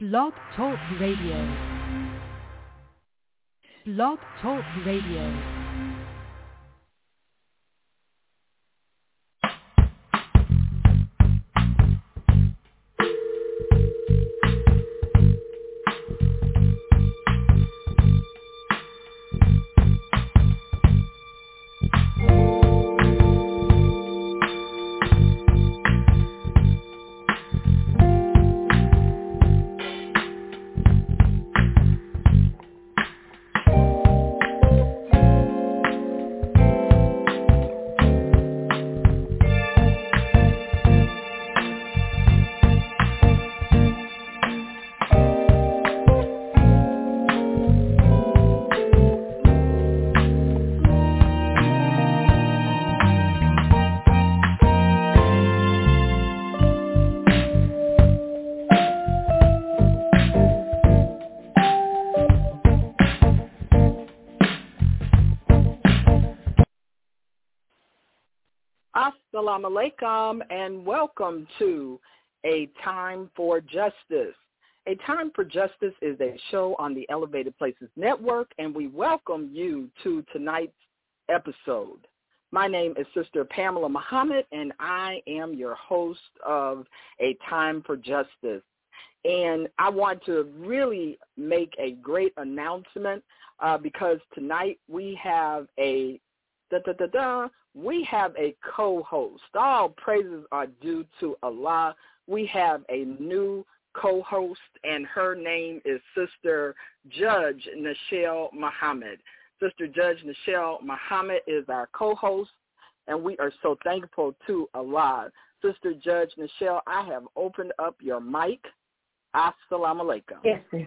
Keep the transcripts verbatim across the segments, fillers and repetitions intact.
Blog Talk Radio. Blog Talk Radio. Assalamu alaikum and welcome to A Time for Justice. A Time for Justice is a show on the Elevated Places Network, and we welcome you to tonight's episode. My name is Sister Pamela Muhammad, and I am your host of A Time for Justice. And I want to really make a great announcement uh, because tonight we have a da-da-da-da, we have a co-host. All praises are due to Allah. We have a new co-host, and her name is Sister Judge Nichelle Muhammad. Sister Judge Nichelle Muhammad is our co-host, and we are so thankful to Allah. Sister Judge Nichelle, I have opened up your mic. Assalamu alaikum. Yes, sir.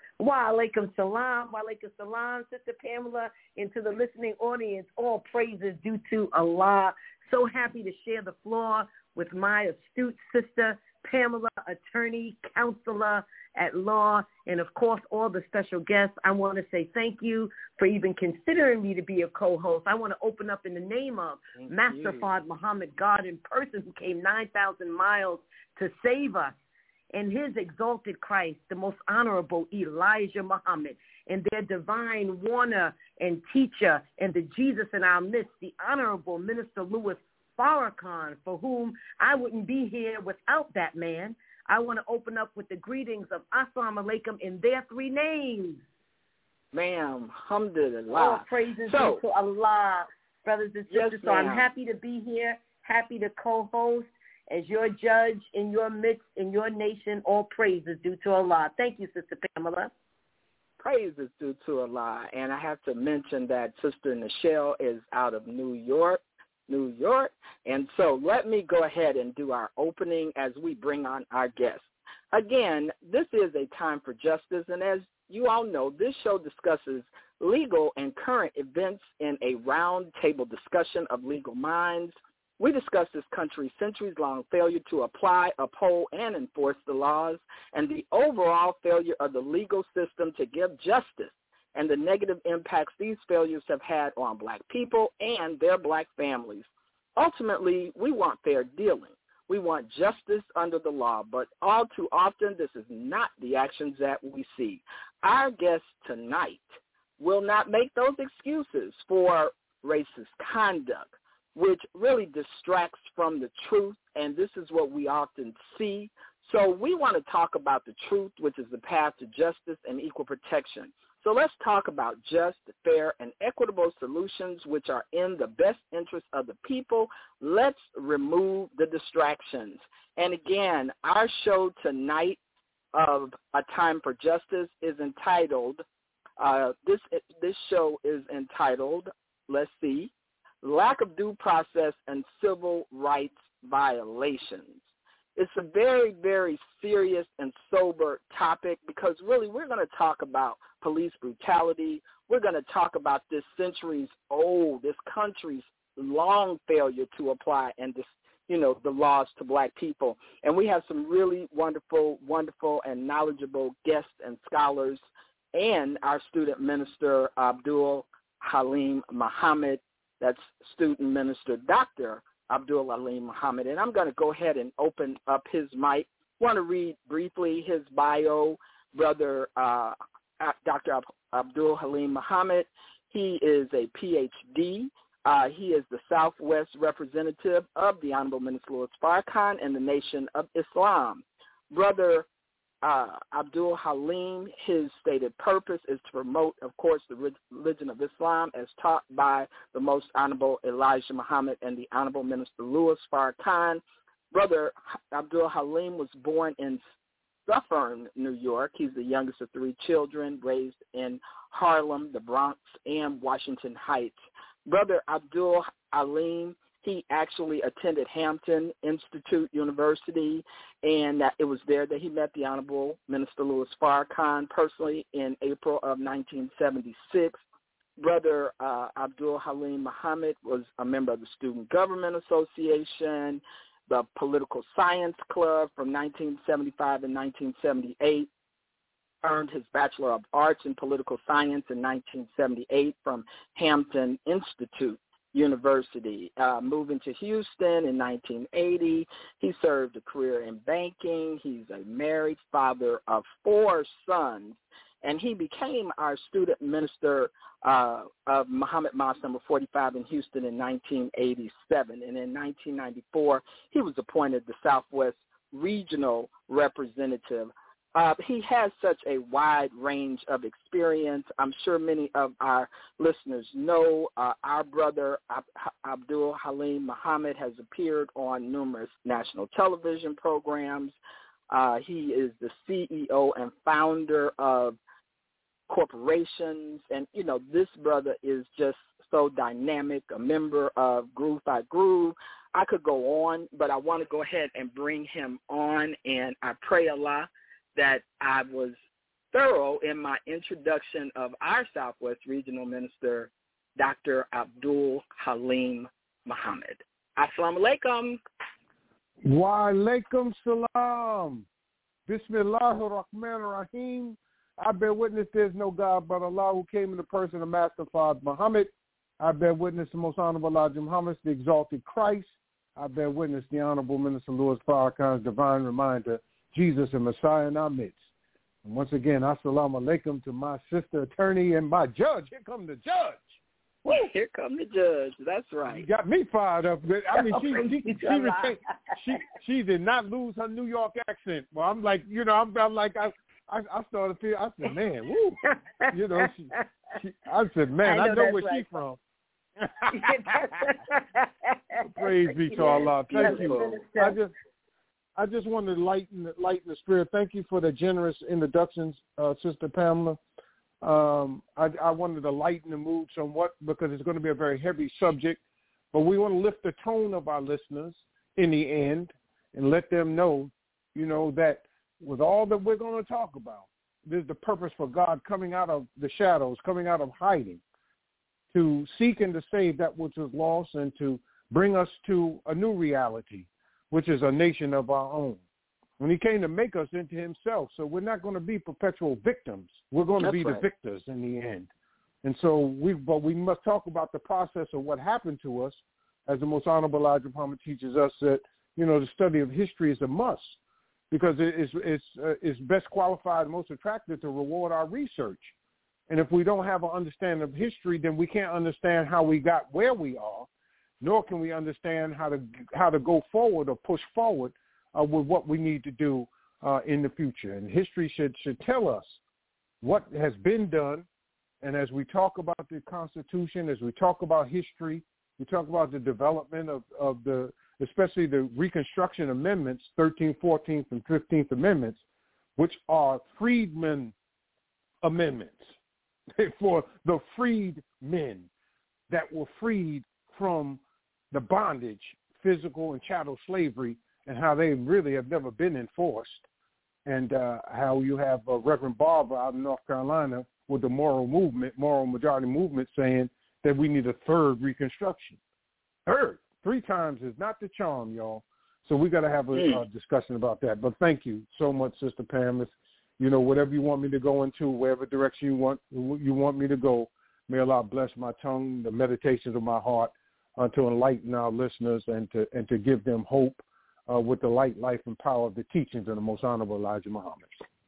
Wa alaikum salam, wa alaikum salam, Sister Pamela, and to the listening audience, all praises due to Allah. So happy to share the floor with my astute sister, Pamela, attorney, counselor at law, and of course, all the special guests. I want to say thank you for even considering me to be a co-host. I want to open up in the name of thank Master Fard Muhammad, God in person, who came nine thousand miles to save us, and his exalted Christ, the most honorable Elijah Muhammad, and their divine warner and teacher, and the Jesus in our midst, the honorable Minister Louis Farrakhan, for whom I wouldn't be here without that man. I want to open up with the greetings of Assalamu alaikum in their three names. Ma'am, alhamdulillah. All praises so, to Allah, brothers and sisters. Yes, so I'm happy to be here, happy to co-host as your judge in your midst, in your nation. All praises due to Allah. Thank you, Sister Pamela. Praise is due to Allah. And I have to mention that Sister Nichelle is out of New York, New York. And so let me go ahead and do our opening as we bring on our guests. Again, this is A Time for Justice. And as you all know, this show discusses legal and current events in a round-table discussion of legal minds. We discuss this country's centuries-long failure to apply, uphold, and enforce the laws, and the overall failure of the legal system to give justice, and the negative impacts these failures have had on black people and their black families. Ultimately, we want fair dealing. We want justice under the law, but all too often this is not the actions that we see. Our guest tonight will not make those excuses for racist conduct, which really distracts from the truth, and this is what we often see. So we want to talk about the truth, which is the path to justice and equal protection. So let's talk about just, fair, and equitable solutions which are in the best interest of the people. Let's remove the distractions. And again, our show tonight of A Time for Justice is entitled, uh, this, this show is entitled, let's see, Lack of Due Process and Civil Rights Violations. It's a very, very serious and sober topic because really we're going to talk about police brutality. We're going to talk about this centuries old, this country's long failure to apply and this, you know, the laws to black people. And we have some really wonderful, wonderful and knowledgeable guests and scholars and our student minister, Abdul Halim Muhammad. That's student minister, Doctor Abdul Halim Muhammad. And I'm going to go ahead and open up his mic want to read briefly his bio. Brother uh, Doctor Ab- Abdul Halim Muhammad, he is a P H D. Uh, he is the Southwest representative of the Honorable Minister Louis Farrakhan and the Nation of Islam. Brother uh, Abdul Halim, his stated purpose is to promote, of course, the religion of Islam as taught by the Most Honorable Elijah Muhammad and the Honorable Minister Louis Farrakhan. Brother Abdul Halim was born in Suffern, New York. He's the youngest of three children, raised in Harlem, the Bronx, and Washington Heights. Brother Abdul Halim, he actually attended Hampton Institute University, and that it was there that he met the Honorable Minister Louis Farrakhan personally in April of nineteen seventy-six. Brother uh, Abdul Halim Muhammad was a member of the Student Government Association, the Political Science Club from nineteen seventy-five and nineteen seventy-eight, earned his Bachelor of Arts in Political Science in nineteen seventy-eight from Hampton Institute University. Uh, moving to Houston in nineteen eighty, he served a career in banking. He's a married father of four sons, and he became our student minister uh, of Muhammad Mosque number forty-five in Houston in nineteen eighty-seven. And in nineteen ninety-four, he was appointed the Southwest Regional Representative. Uh, he has such a wide range of experience. I'm sure many of our listeners know uh, our brother Ab- Abdul Halim Muhammad has appeared on numerous national television programs. Uh, he is the C E O and founder of corporations. And, you know, this brother is just so dynamic, a member of Groove by Groove. I could go on, but I want to go ahead and bring him on, and I pray Allah that I was thorough in my introduction of our Southwest Regional Minister, Doctor Abdul Halim Muhammad. Assalamu alaikum. Wa alaikum salam. Bismillahir Rahmanir Rahim. I bear witness there's no God but Allah, who came in the person of Master Father Muhammad. I bear witness the Most Honorable Elijah Muhammad, the exalted Christ. I bear witness the Honorable Minister Louis Farrakhan's divine reminder, Jesus and Messiah in our midst. And once again, assalamu alaikum to my sister attorney and my judge. Here come the judge. Woo. Here come the judge. That's right. You got me fired up. I mean, she she she, she, retained, she she did not lose her New York accent. Well, I'm like, you know, I'm, I'm like, I, I I started to feel. I said, man, woo. You know, she, she I said, man, I know, I know where right. she's from. Praise be to Allah. Thank you. I just. I just wanted to lighten, lighten the spirit. Thank you for the generous introductions, uh, Sister Pamela. Um, I, I wanted to lighten the mood somewhat because it's going to be a very heavy subject, but we want to lift the tone of our listeners in the end and let them know, you know, that with all that we're going to talk about, there's the purpose for God coming out of the shadows, coming out of hiding, to seek and to save that which was lost and to bring us to a new reality, which is a nation of our own. When he came to make us into himself, so we're not going to be perpetual victims. We're going to That's be right. the victors in the end. And so we, but we must talk about the process of what happened to us, as the Most Honorable Elijah Muhammad teaches us that, you know, the study of history is a must, because it's it's uh, it's best qualified, most attractive to reward our research. And if we don't have an understanding of history, then we can't understand how we got where we are, nor can we understand how to how to go forward or push forward uh, with what we need to do uh, in the future. And history should should tell us what has been done. And as we talk about the Constitution, as we talk about history, we talk about the development of, of the, especially the Reconstruction Amendments, thirteenth, fourteenth, and fifteenth Amendments, which are freedmen amendments for the freed men that were freed from the bondage, physical and chattel slavery, and how they really have never been enforced, and uh, how you have uh, Reverend Barber out in North Carolina with the moral movement, moral majority movement, saying that we need a third Reconstruction. Third, three times is not the charm, y'all. So we got to have a mm. uh, discussion about that. But thank you so much, Sister Pam. If, you know, whatever you want me to go into, wherever direction you want you want me to go, may Allah bless my tongue, the meditations of my heart, uh, to enlighten our listeners and to and to give them hope uh, with the light, life, and power of the teachings of the Most Honorable Elijah Muhammad.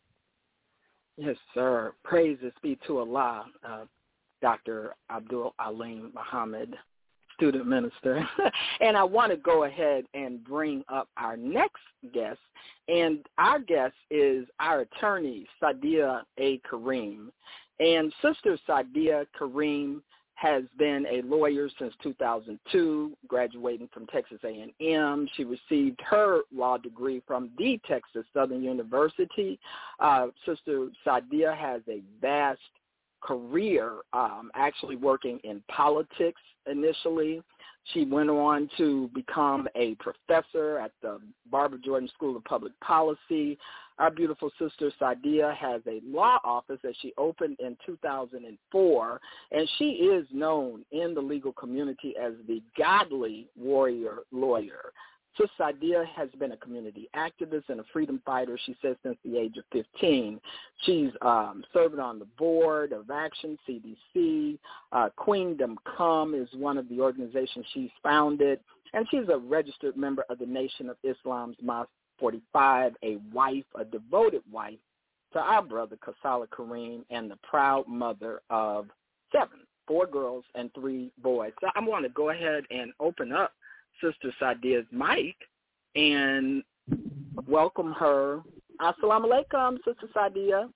Yes, sir. Praises be to Allah, uh, Doctor Abdul Alim Muhammad, student minister. And I want to go ahead and bring up our next guest. And our guest is our attorney, Sadia A. Kareem. And Sister Sadia Kareem has been a lawyer since two thousand two, graduating from Texas A and M. She received her law degree from the Texas Southern University. Uh, Sister Sadia has a vast career, um, actually working in politics initially. She went on to become a professor at the Barbara Jordan School of Public Policy. Our beautiful sister Sadia has a law office that she opened in two thousand four, and she is known in the legal community as the godly warrior lawyer. Sister Sadia has been a community activist and a freedom fighter, she says, since the age of fifteen. She's um, serving on the board of Action, C D C. Uh, Queendom Come is one of the organizations she's founded, and she's a registered member of the Nation of Islam's Mosque forty-five, a wife, a devoted wife to our brother Kasala Kareem, and the proud mother of seven, four girls and three boys. So I want to go ahead and open up Sister Sadia's mic and welcome her. Assalamu alaikum, Sister Sadia.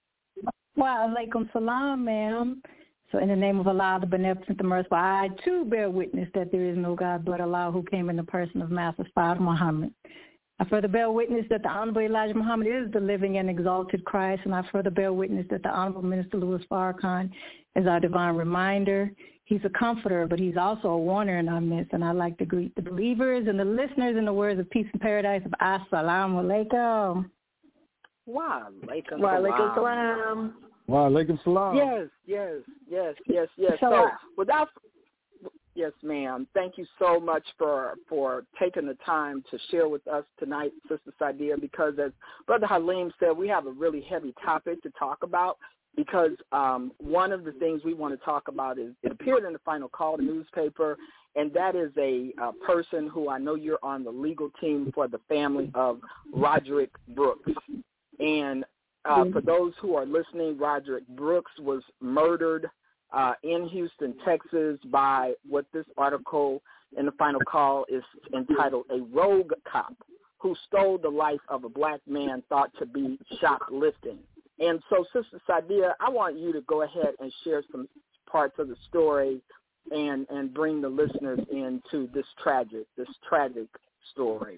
Wa alaikum salam, ma'am. So in the name of Allah, the beneficent, the merciful, I too bear witness that there is no God but Allah, who came in the person of Master Father Muhammad. I further bear witness that the Honorable Elijah Muhammad is the living and exalted Christ, and I further bear witness that the Honorable Minister Louis Farrakhan is our divine reminder. He's a comforter, but he's also a warner in our midst, and I'd like to greet the believers and the listeners in the words of peace and paradise of Assalamu alaikum. Wa alaikum Wa alaikum salam. Wa alaikum salam. Yes, yes, yes, yes, yes. So Salam. without Yes, ma'am. Thank you so much for, for taking the time to share with us tonight, Sister Sadia, because as Brother Halim said, we have a really heavy topic to talk about because um, one of the things we want to talk about is it appeared in the Final Call, the newspaper, and that is a, a person who I know you're on the legal team for the family of Roderick Brooks. And uh, for those who are listening, Roderick Brooks was murdered Uh, in Houston, Texas, by what this article in the Final Call is entitled A Rogue Cop Who Stole the Life of a Black Man Thought to Be Shoplifting. And so, Sister Sadia, I want you to go ahead and share some parts of the story and, and bring the listeners into this tragic, this tragic story.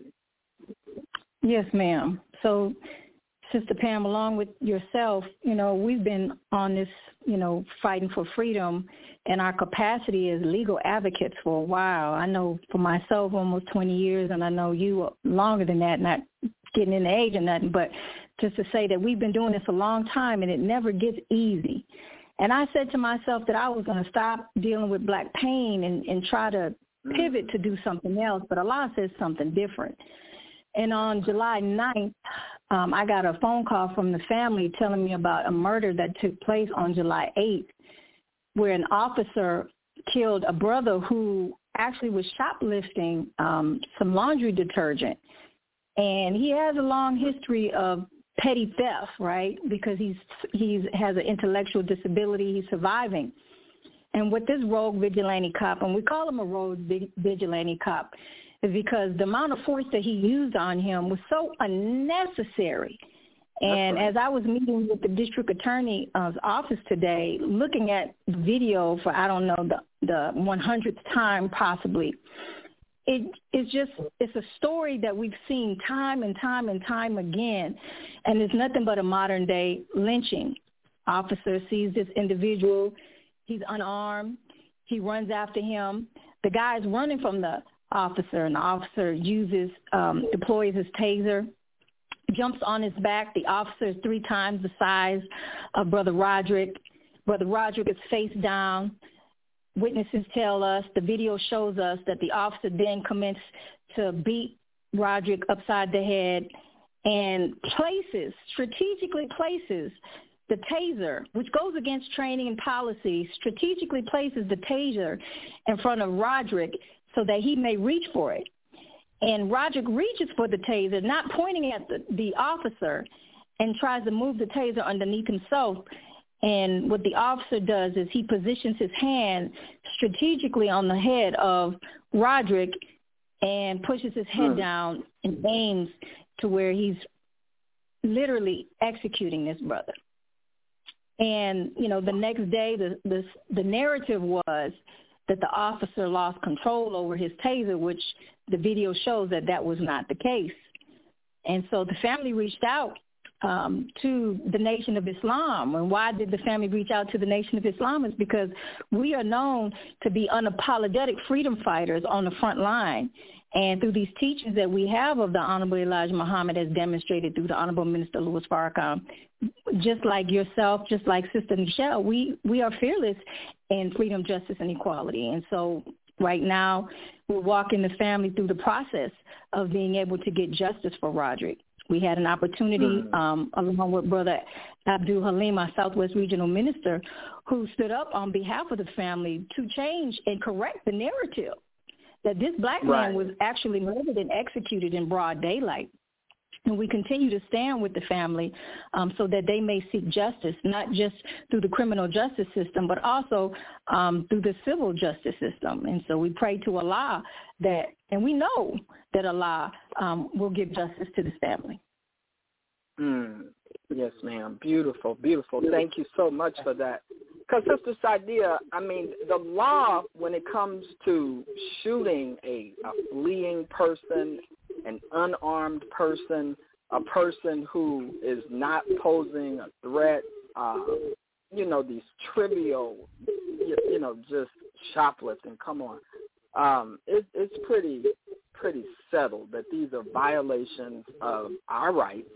Yes, ma'am. So, Sister Pam, along with yourself, you know, we've been on this, you know, fighting for freedom and our capacity as legal advocates for a while. I know for myself almost twenty years, and I know you longer than that, not getting in the age or nothing, but just to say that we've been doing this a long time and it never gets easy. And I said to myself that I was going to stop dealing with black pain and, and try to pivot to do something else, but Allah says something different. And on July ninth, um, I got a phone call from the family telling me about a murder that took place on July eighth, where an officer killed a brother who actually was shoplifting um, some laundry detergent. And he has a long history of petty theft, right, because he's he's has an intellectual disability. He's surviving. And what this rogue vigilante cop, and we call him a rogue vigilante cop, is because the amount of force that he used on him was so unnecessary. And right. As I was meeting with the district attorney's uh, office today, looking at video for, I don't know, the, the one hundredth time possibly, it is just, it's a story that we've seen time and time and time again, and it's nothing but a modern-day lynching. Officer sees this individual, he's unarmed, he runs after him. The guy's running from the officer, and the officer uses, um, deploys his taser, jumps on his back. The officer is three times the size of Brother Roderick. Brother Roderick is face down. Witnesses tell us, the video shows us that the officer then commenced to beat Roderick upside the head and places, strategically places the taser, which goes against training and policy, strategically places the taser in front of Roderick so that he may reach for it. And Roderick reaches for the taser, not pointing at the, the officer, and tries to move the taser underneath himself. And what the officer does is he positions his hand strategically on the head of Roderick and pushes his head mm. down and aims to where he's literally executing this brother. And, you know, the next day, the, the, the narrative was that the officer lost control over his taser, which the video shows that that was not the case. And so the family reached out um, to the Nation of Islam. And why did the family reach out to the Nation of Islam? Is because we are known to be unapologetic freedom fighters on the front line. And through these teachings that we have of the Honorable Elijah Muhammad, as demonstrated through the Honorable Minister Louis Farrakhan, just like yourself, just like Sister Nichelle, we, we are fearless in freedom, justice, and equality. And so right now we're walking the family through the process of being able to get justice for Roderick. We had an opportunity, um, along with Brother Abdul Halim, our Southwest Regional Minister, who stood up on behalf of the family to change and correct the narrative that this black right. man was actually murdered and executed in broad daylight. And we continue to stand with the family um, so that they may seek justice, not just through the criminal justice system, but also um, through the civil justice system. And so we pray to Allah that, and we know that Allah um, will give justice to this family. Mm. Yes, ma'am. Beautiful, beautiful. Thank you so much for that. Because, Sister Saidiya, I mean, the law, when it comes to shooting a, a fleeing person, an unarmed person, a person who is not posing a threat, uh, you know, these trivial, you, you know, just shoplifting, come on. Um, it, it's pretty, pretty settled that these are violations of our rights.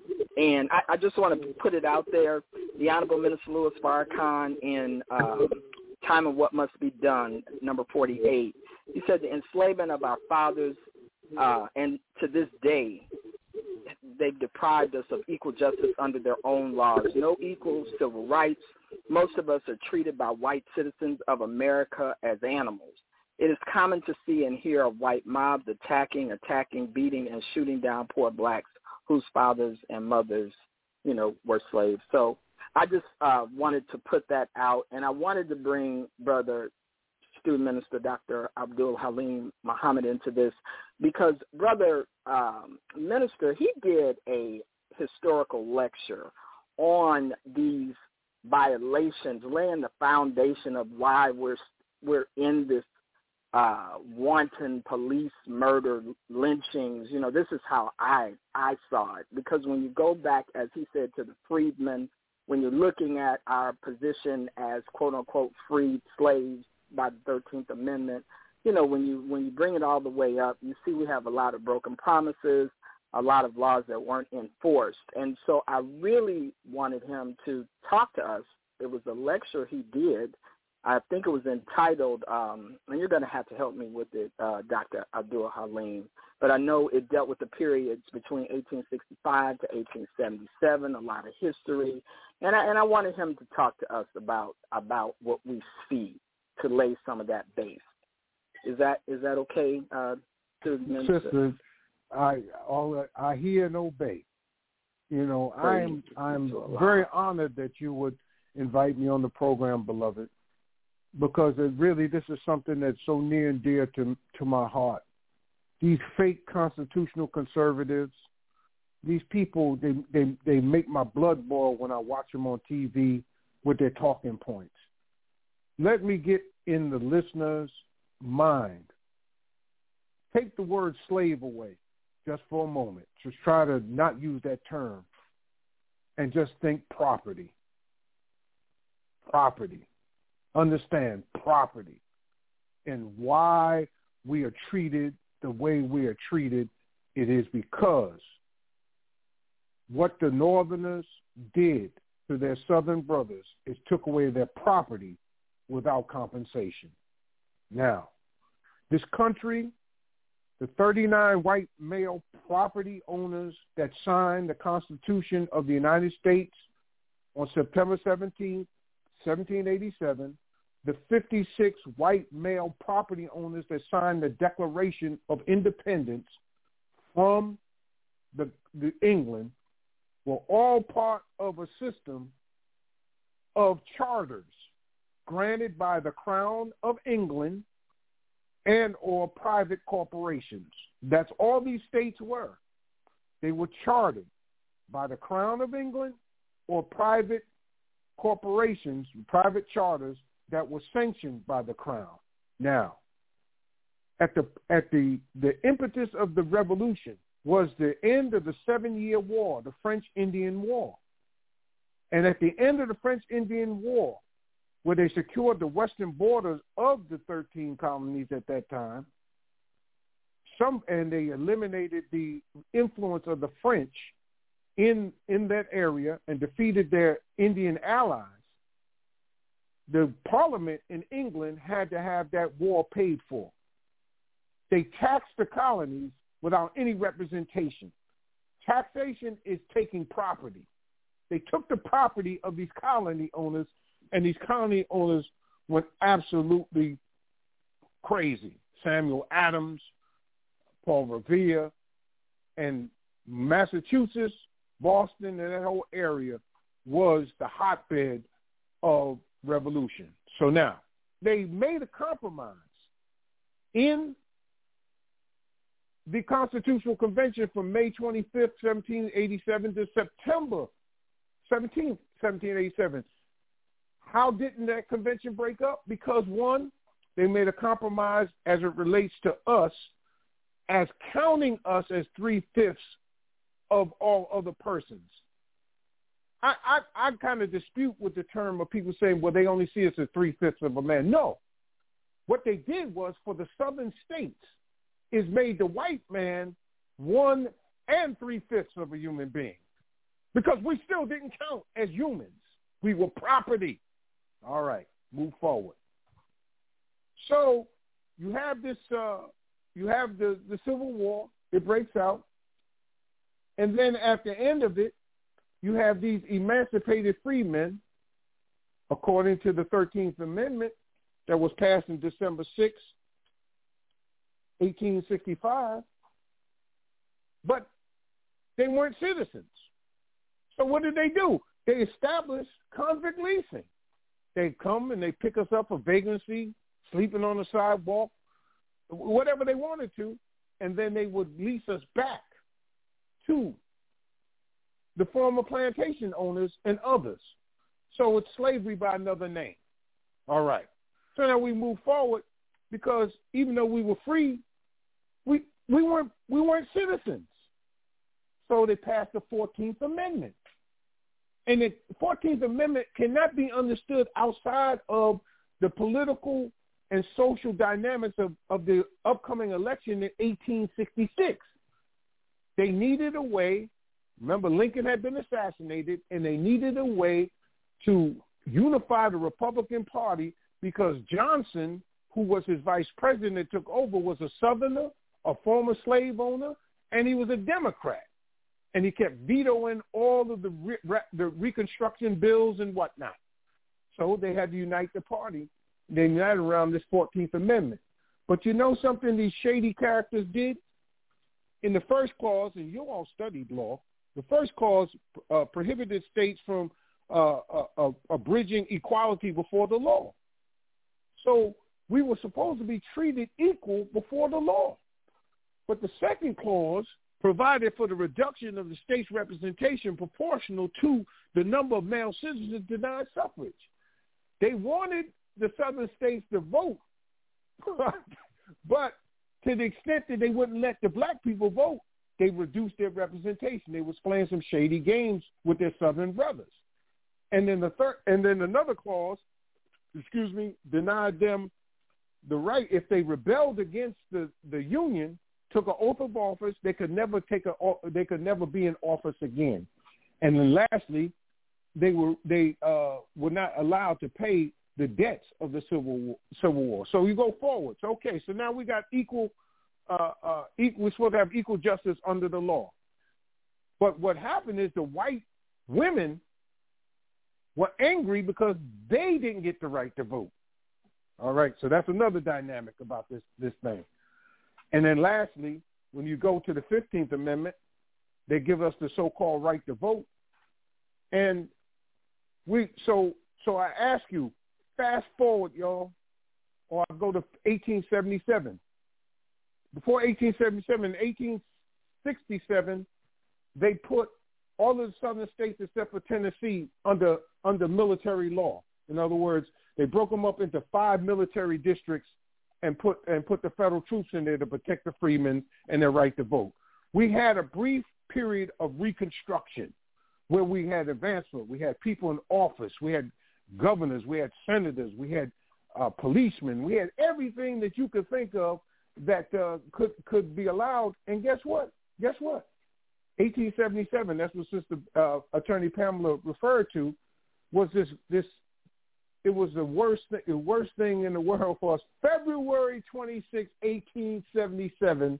And I, I just want to put it out there. The Honorable Minister Louis Farrakhan in um, Time of What Must Be Done, number forty-eight, he said the enslavement of our fathers, uh, and to this day, they've deprived us of equal justice under their own laws. No equal civil rights. Most of us are treated by white citizens of America as animals. It is common to see and hear of white mobs attacking, attacking, beating, and shooting down poor blacks whose fathers and mothers, you know, were slaves. So I just uh, wanted to put that out, and I wanted to bring Brother Student Minister Doctor Abdul Halim Muhammad into this because Brother um, Minister, he did a historical lecture on these violations, laying the foundation of why we're we're in this Uh, wanton police murder, lynchings. You know, this is how I I saw it. Because when you go back, as he said, to the freedmen, when you're looking at our position as quote-unquote freed slaves by the thirteenth Amendment, you know, when you when you bring it all the way up, you see we have a lot of broken promises, a lot of laws that weren't enforced. And so I really wanted him to talk to us. It was a lecture he did. I think it was entitled, um, and you're going to have to help me with it, uh, Doctor Abdul Halim, but I know it dealt with the periods between eighteen sixty-five to eighteen seventy-seven, a lot of history, and I, and I wanted him to talk to us about about what we see to lay some of that base. Is that is that okay, uh, Sisters, I all I hear and obey. You know, I'm I'm very honored that you would invite me on the program, beloved, because it really, this is something that's so near and dear to to my heart. These fake constitutional conservatives, these people, they, they, they make my blood boil when I watch them on T V with their talking points. Let me get in the listener's mind. Take the word slave away just for a moment. Just try to not use that term and just think property. Property. Understand property and why we are treated the way we are treated. It is because what the Northerners did to their Southern brothers is took away their property without compensation. Now, this country, the thirty-nine white male property owners that signed the Constitution of the United States on September seventeenth, seventeen eighty-seven, the fifty-six white male property owners that signed the Declaration of Independence from the, the England were all part of a system of charters granted by the Crown of England and or private corporations. That's all these states were. They were chartered by the Crown of England or private corporations, private charters that were sanctioned by the Crown. Now, at the at the the impetus of the revolution was the end of the Seven-Year War, the French Indian War. And at the end of the French Indian War, where they secured the western borders of the thirteen colonies at that time, some and they eliminated the influence of the French in in that area and defeated their Indian allies, the Parliament in England had to have that war paid for. They taxed the colonies without any representation. Taxation is taking property. They took the property of these colony owners, and these colony owners went absolutely crazy. Samuel Adams, Paul Revere, and Massachusetts, Boston, and that whole area was the hotbed of revolution. So now, they made a compromise in the Constitutional Convention from May twenty-fifth, seventeen eighty-seven to September seventeenth, seventeen eighty-seven. How didn't that convention break up? Because, one, they made a compromise as it relates to us as counting us as three-fifths of all other persons. I, I, I kind of dispute with the term of people saying, well, they only see us as three-fifths of a man. No. What they did was, for the southern states, is made the white man one and three-fifths of a human being. Because we still didn't count as humans. We were property. All right, move forward. So you have this, uh, you have the, the Civil War. It breaks out. And then at the end of it, you have these emancipated freemen, according to the thirteenth Amendment that was passed on December sixth, eighteen sixty-five, but they weren't citizens. So what did they do? They established convict leasing. They come and they pick us up for vagrancy, sleeping on the sidewalk, whatever they wanted to, and then they would lease us back to the former plantation owners and others. So it's slavery by another name. All right. So now we move forward, because even though we were free, we we weren't we weren't citizens. So they passed the fourteenth Amendment. And the fourteenth Amendment cannot be understood outside of the political and social dynamics of, of the upcoming election in eighteen sixty-six. They needed a way, remember Lincoln had been assassinated, and they needed a way to unify the Republican Party, because Johnson, who was his vice president that took over, was a Southerner, a former slave owner, and he was a Democrat. And he kept vetoing all of the re- re- the Reconstruction bills and whatnot. So they had to unite the party. They united around this fourteenth Amendment. But you know something these shady characters did? In the first clause, and you all studied law, the first clause uh, prohibited states from uh, uh, uh, abridging equality before the law. So we were supposed to be treated equal before the law. But the second clause provided for the reduction of the state's representation proportional to the number of male citizens denied suffrage. They wanted the southern states to vote, but to the extent that they wouldn't let the black people vote, they reduced their representation. They was playing some shady games with their southern brothers. And then the third, and then another clause, excuse me, denied them the right, if they rebelled against the, the Union, took an oath of office, they could never take a they could never be in office again. And then lastly, they were they uh, were not allowed to pay the debts of the Civil War, Civil War. So you go forward. So, okay, so now we got equal, uh, uh, equal, we're supposed to have equal justice under the law. But what happened is the white women were angry because they didn't get the right to vote. All right, so that's another dynamic about this, this thing. And then lastly, when you go to the fifteenth Amendment, they give us the so-called right to vote. And we so so I ask you, fast forward, y'all, or I go to eighteen seventy-seven. Before eighteen seventy-seven, in eighteen sixty-seven, they put all of the southern states except for Tennessee under under military law. In other words, they broke them up into five military districts and put and put the federal troops in there to protect the freedmen and their right to vote. We had a brief period of Reconstruction where we had advancement. We had people in office. We had governors. We had senators. We had uh, policemen. We had everything that you could think of that uh, could could be allowed. And guess what? Guess what? eighteen seventy-seven, that's what Sister uh, Attorney Pamela referred to, was this this. It was the worst, th- the worst thing in the world for us. February twenty-sixth, eighteen seventy-seven,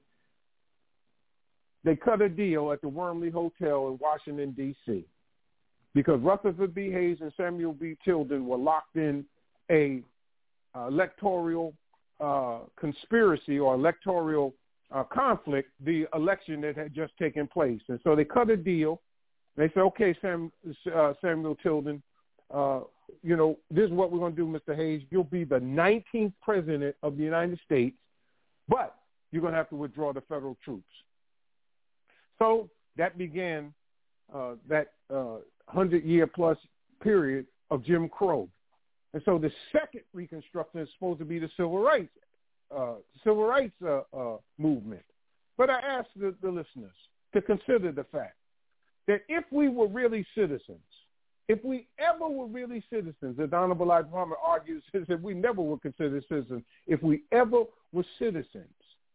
they cut a deal at the Wormley Hotel in Washington, D C because Rutherford B. Hayes and Samuel B. Tilden were locked in a uh, electoral uh, conspiracy or electoral uh, conflict, the election that had just taken place. And so they cut a deal. They said, okay, Sam, uh, Samuel Tilden, uh, you know, this is what we're going to do, Mister Hayes. You'll be the nineteenth president of the United States, but you're going to have to withdraw the federal troops. So that began uh, that uh, hundred-year-plus period of Jim Crow. And so the second Reconstruction is supposed to be the civil rights, uh, civil rights uh, uh, movement. But I ask the, the listeners to consider the fact that if we were really citizens, if we ever were really citizens, as Honorable Elijah Muhammad argues, that we never were considered citizens, if we ever were citizens,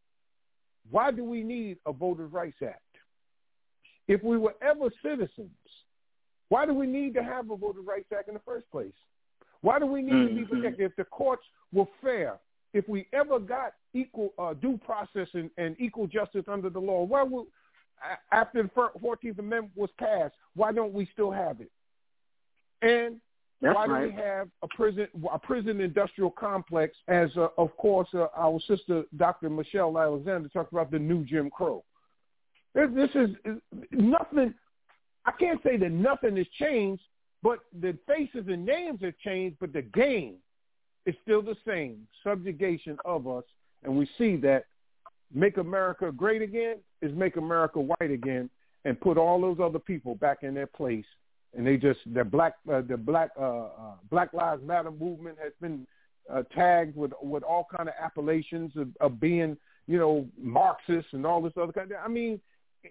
why do we need a Voters' Rights Act? If we were ever citizens, why do we need to have a Voters' Rights Act in the first place? Why do we need mm-hmm. to be protected? If the courts were fair, if we ever got equal uh, due process and, and equal justice under the law, why would, after the fourteenth Amendment was passed, why don't we still have it? And That's why right. do we have a prison a prison industrial complex, as, uh, of course, uh, our sister, Doctor Michelle Alexander, talked about the new Jim Crow. This, this is nothing. I can't say that nothing has changed, but the faces and names have changed, but the game is still the same, subjugation of us. And we see that Make America Great Again is Make America White Again, and put all those other people back in their place. And they just the black uh, the black uh, uh, Black Lives Matter movement has been uh, tagged with with all kind of appellations of, of being, you know, Marxist and all this other kind of. I mean,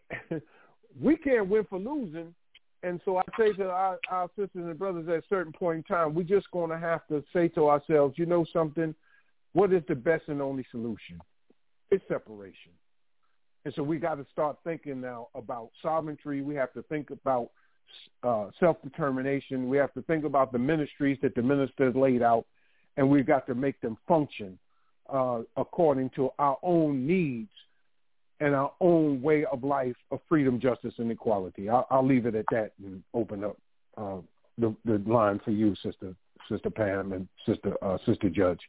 we can't win for losing. And so I say to our, our sisters and brothers at a certain point in time, we're just going to have to say to ourselves, you know something, what is the best and only solution? It's separation. And so we got to start thinking now about sovereignty. We have to think about uh, self-determination. We have to think about the ministries that the ministers laid out, and we've got to make them function uh, according to our own needs and our own way of life of freedom, justice, and equality. I'll, I'll leave it at that and open up uh, the, the line for you, Sister Sister Pam and Sister uh, Sister Judge.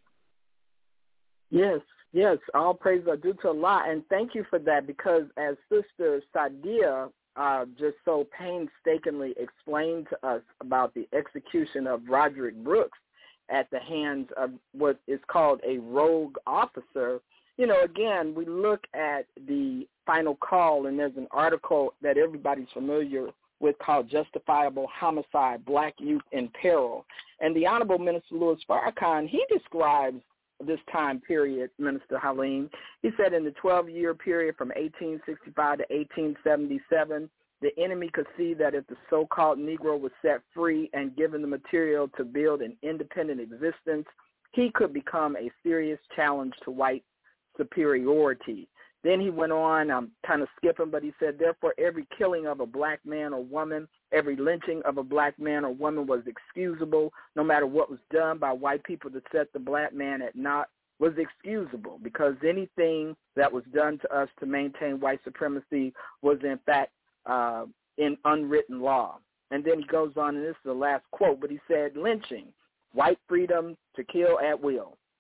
Yes, yes. All praise are due to Allah, and thank you for that, because as Sister Sadia uh, just so painstakingly explained to us about the execution of Roderick Brooks at the hands of what is called a rogue officer, you know, again, we look at the final call, and there's an article that everybody's familiar with called Justifiable Homicide, Black Youth in Peril. And the Honorable Minister Louis Farrakhan, he describes this time period, Minister Halim. He said in the twelve-year period from eighteen sixty-five to eighteen seventy-seven, the enemy could see that if the so-called Negro was set free and given the material to build an independent existence, he could become a serious challenge to white superiority. Then he went on, I'm kind of skipping, but he said, therefore, every killing of a black man or woman, every lynching of a black man or woman was excusable, no matter what was done by white people to set the black man at naught was excusable, because anything that was done to us to maintain white supremacy was, in fact, uh, in unwritten law. And then he goes on, and this is the last quote, but he said, lynching, white freedom to kill at will.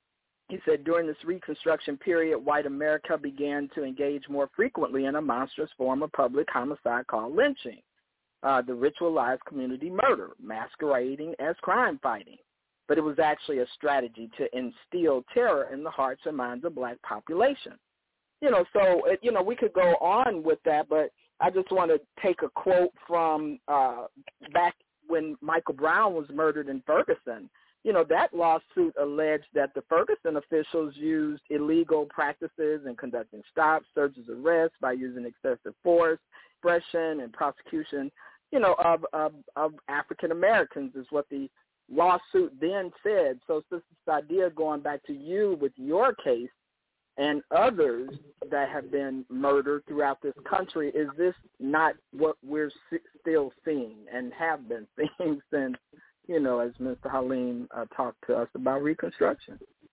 He said, during this Reconstruction period, white America began to engage more frequently in a monstrous form of public homicide called lynching, uh, the ritualized community murder, masquerading as crime fighting. But it was actually a strategy to instill terror in the hearts and minds of black population. You know, so, it, you know, we could go on with that, but I just want to take a quote from uh, back when Michael Brown was murdered in Ferguson. You know, that lawsuit alleged that the Ferguson officials used illegal practices in conducting stops, searches, arrests by using excessive force, suppression, and prosecution, you know, of, of, of African Americans is what the lawsuit then said. So, Sister Sadia, going back to you with your case and others that have been murdered throughout this country, is this not what we're still seeing and have been seeing since, you know, as Mister Halim uh, talked to us about Reconstruction?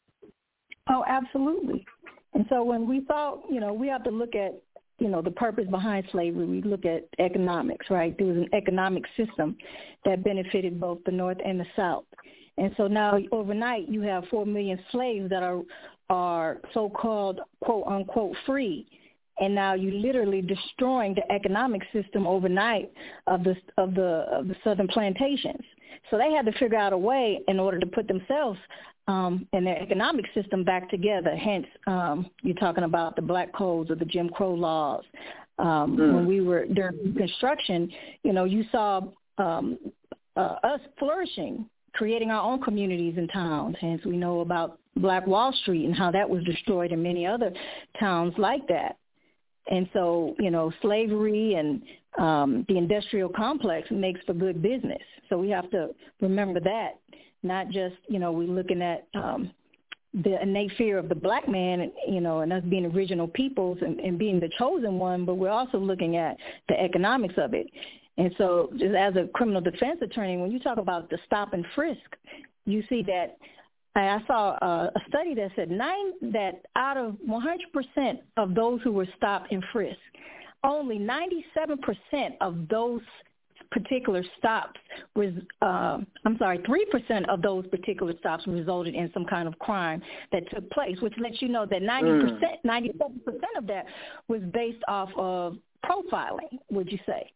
Oh, absolutely. And so when we thought, you know, we have to look at, you know, the purpose behind slavery, we look at economics, right? There was an economic system that benefited both the North and the South. And so now overnight you have four million slaves that are are so-called, quote-unquote, free. And now you're literally destroying the economic system overnight of the of the of the southern plantations. So they had to figure out a way in order to put themselves um, and their economic system back together. Hence, um, you're talking about the black codes or the Jim Crow laws. Um, mm. When we were during Reconstruction, you know, you saw um, uh, us flourishing, creating our own communities and towns. Hence, we know about Black Wall Street and how that was destroyed in many other towns like that. And so, you know, slavery and um, the industrial complex makes for good business. So we have to remember that, not just, you know, we're looking at um, the innate fear of the black man, you know, and us being original peoples and, and being the chosen one, but we're also looking at the economics of it. And so just as a criminal defense attorney, when you talk about the stop and frisk, you see that I saw a, a study that said nine that out of one hundred percent of those who were stopped and frisked, only ninety-seven percent of those particular stops was, uh, I'm sorry, three percent of those particular stops resulted in some kind of crime that took place, which lets you know that ninety percent, mm. ninety-seven percent of that was based off of profiling, would you say?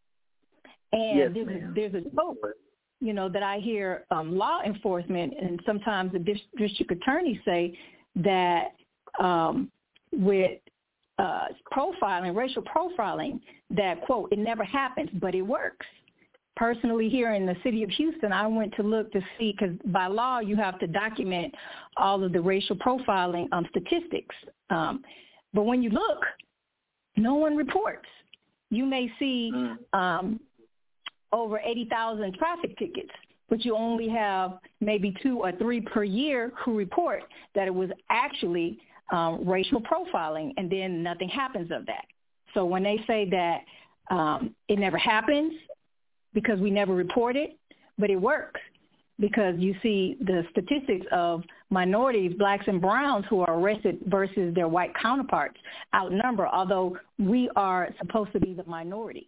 And yes, there's, ma'am. there's a joke, you know, that I hear um, law enforcement and sometimes the district attorneys say that um, with uh, profiling, racial profiling, that, quote, it never happens, but it works. Personally, here in the city of Houston, I went to look to see, because by law you have to document all of the racial profiling um, statistics. Um, but when you look, no one reports. You may see um, over eighty thousand traffic tickets, but you only have maybe two or three per year who report that it was actually um, racial profiling, and then nothing happens of that. So when they say that um, it never happens because we never report it, but it works because you see the statistics of minorities, blacks and browns, who are arrested versus their white counterparts outnumber, although we are supposed to be the minority.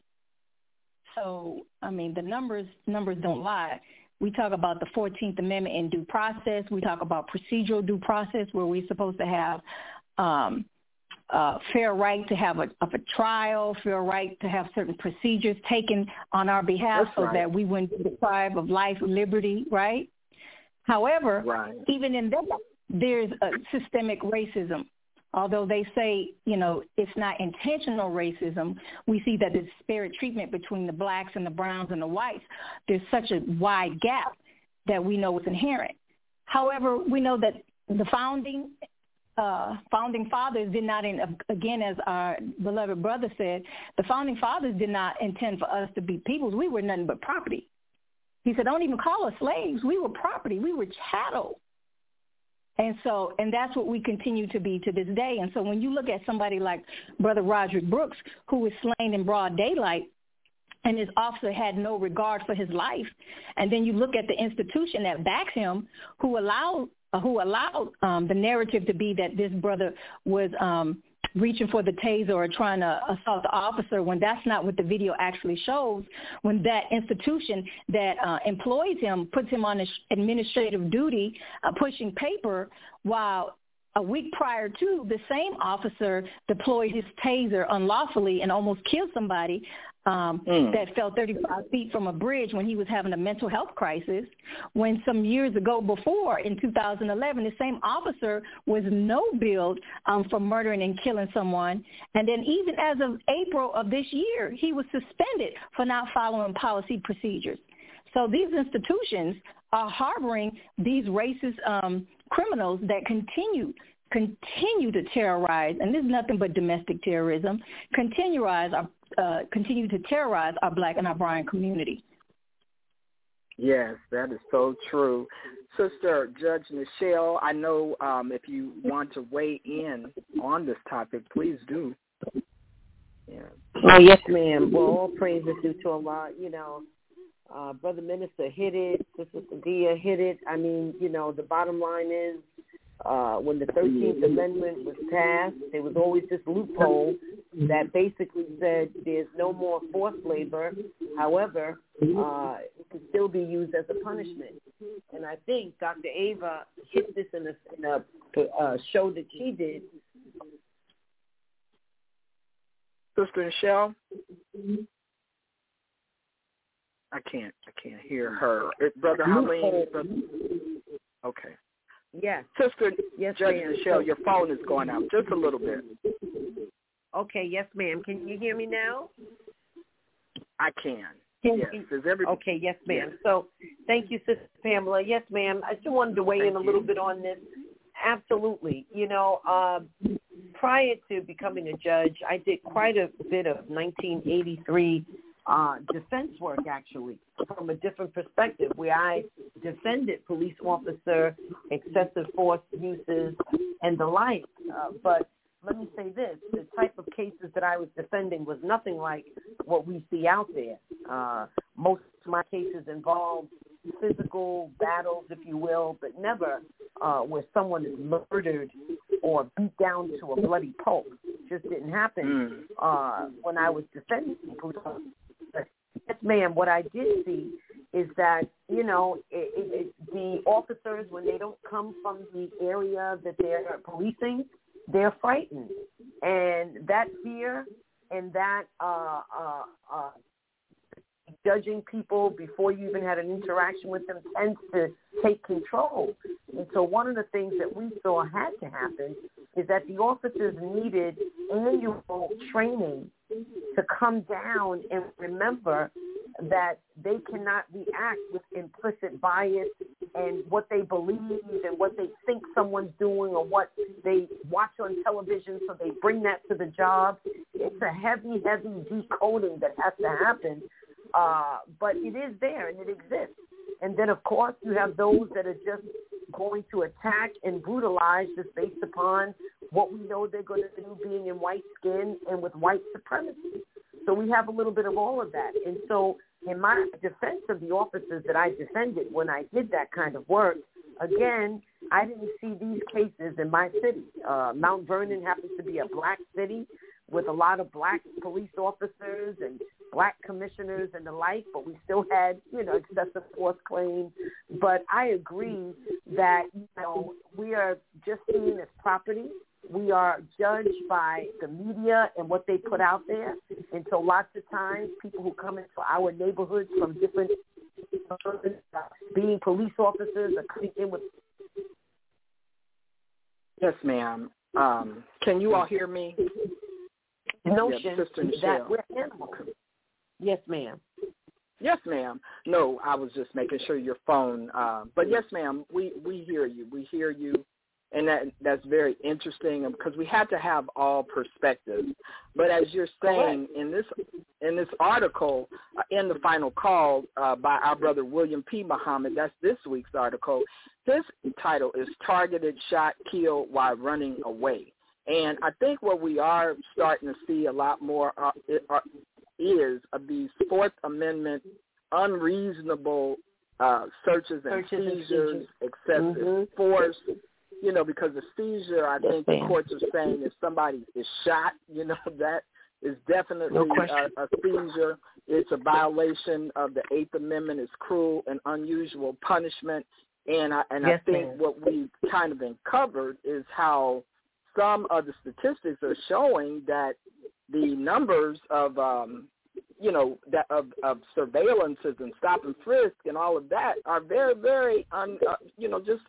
So, I mean, the numbers numbers don't lie. We talk about the fourteenth Amendment in due process. We talk about procedural due process, where we're supposed to have um, uh, fair right to have a, of a trial, fair right to have certain procedures taken on our behalf. That's so right. That we wouldn't be deprived of life, liberty, right? However, right. even in that, there's a systemic racism. Although they say, you know, it's not intentional racism, we see that the disparate treatment between the blacks and the browns and the whites, there's such a wide gap that we know is inherent. However, we know that the founding uh, founding fathers did not, in, again, as our beloved brother said, the founding fathers did not intend for us to be peoples. We were nothing but property. He said, don't even call us slaves. We were property. We were chattel. And so, and that's what we continue to be to this day. And so when you look at somebody like Brother Roderick Brooks, who was slain in broad daylight, and his officer had no regard for his life, and then you look at the institution that backs him, who allowed uh, who allowed um, the narrative to be that this brother was um, reaching for the taser or trying to assault the officer, when that's not what the video actually shows, when that institution that uh, employs him puts him on administrative duty, uh, pushing paper while a week prior to, the same officer deployed his taser unlawfully and almost killed somebody um, mm. that fell thirty-five feet from a bridge when he was having a mental health crisis. When some years ago before, in two thousand eleven, the same officer was no-billed um, for murdering and killing someone. And then even as of April of this year, he was suspended for not following policy procedures. So these institutions are harboring these racist um, criminals that continue continue to terrorize, and this is nothing but domestic terrorism, continue, our, uh, continue to terrorize our black and our brown community. Yes, that is so true. Sister Judge Nichelle, I know um, if you want to weigh in on this topic, please do. Yeah. Oh, yes, ma'am. Well, all praise is due to Allah. You know, uh, Brother Minister hit it. Sister Sadia hit it. I mean, you know, the bottom line is uh, when the thirteenth Amendment was passed, there was always this loophole that basically said there's no more forced labor. However, uh, it can still be used as a punishment. And I think Doctor Ava hit this in a, in a uh, show that she did. Sister Nichelle? I can't. I can't hear her. Brother Halim. Okay. Yes. Sister yes, Judge ma'am. Nichelle, your phone is going out just a little bit. Okay. Yes, ma'am. Can you hear me now? I can. Can yes. you, Is everybody... Okay. Yes, ma'am. Yes. So thank you, Sister Pamela. Yes, ma'am. I just wanted to weigh thank in a you. little bit on this. Absolutely. You know, uh, prior to becoming a judge, I did quite a bit of nineteen eighty-three uh, defense work, actually, from a different perspective, where I defended police officer excessive force uses and the like. Uh, but let me say this, the type of cases that I was defending was nothing like what we see out there. Uh, most of my cases involved physical battles, if you will, but never uh, where someone is murdered or beat down to a bloody pulp. It just didn't happen mm. uh, when I was defending police officers. Yes, ma'am, what I did see is that, you know, it, it, it, the officers, when they don't come from the area that they're policing, they're frightened. And that fear and that uh, uh, uh, judging people before you even had an interaction with them tends to take control. And so one of the things that we saw had to happen is that the officers needed annual training to come down and remember that they cannot react with implicit bias and what they believe and what they think someone's doing or what they watch on television, so they bring that to the job. It's a heavy, heavy decoding that has to happen, uh, but it is there and it exists. And then, of course, you have those that are just going to attack and brutalize just based upon what we know they're going to do, being in white skin and with white supremacy. So we have a little bit of all of that. And so in my defense of the officers that I defended when I did that kind of work, again, I didn't see these cases in my city. Uh, Mount Vernon happens to be a black city with a lot of black police officers and black commissioners and the like, but we still had, you know, excessive force claims. But I agree that, you know, we are just seen as property. We are judged by the media and what they put out there. And so lots of times people who come into our neighborhoods from different uh, being police officers are coming in with... Yes, ma'am. Um, can you all hear me? Notion yeah, that we're animals. Yes, ma'am. Yes, ma'am. No, I was just making sure your phone. Uh, but yes, ma'am, we, we hear you. We hear you. And that that's very interesting because we have to have all perspectives. But as you're saying in this in this article, uh, in the final call uh, by our brother William P. Muhammad, that's this week's article. His title is "Targeted, Shot, Killed While Running Away." And I think what we are starting to see a lot more uh, uh, is of these Fourth Amendment unreasonable uh, searches and searches seizures, and excessive mm-hmm. force. You know, because the seizure, I think the courts are saying if somebody is shot, you know, that is definitely no a, a seizure. It's a violation of the Eighth Amendment. It's cruel and unusual punishment. And I, and yes, I think ma'am. what we've kind of uncovered is how some of the statistics are showing that the numbers of, um, you know, that of, of surveillances and stop and frisk and all of that are very, very, un, uh, you know, just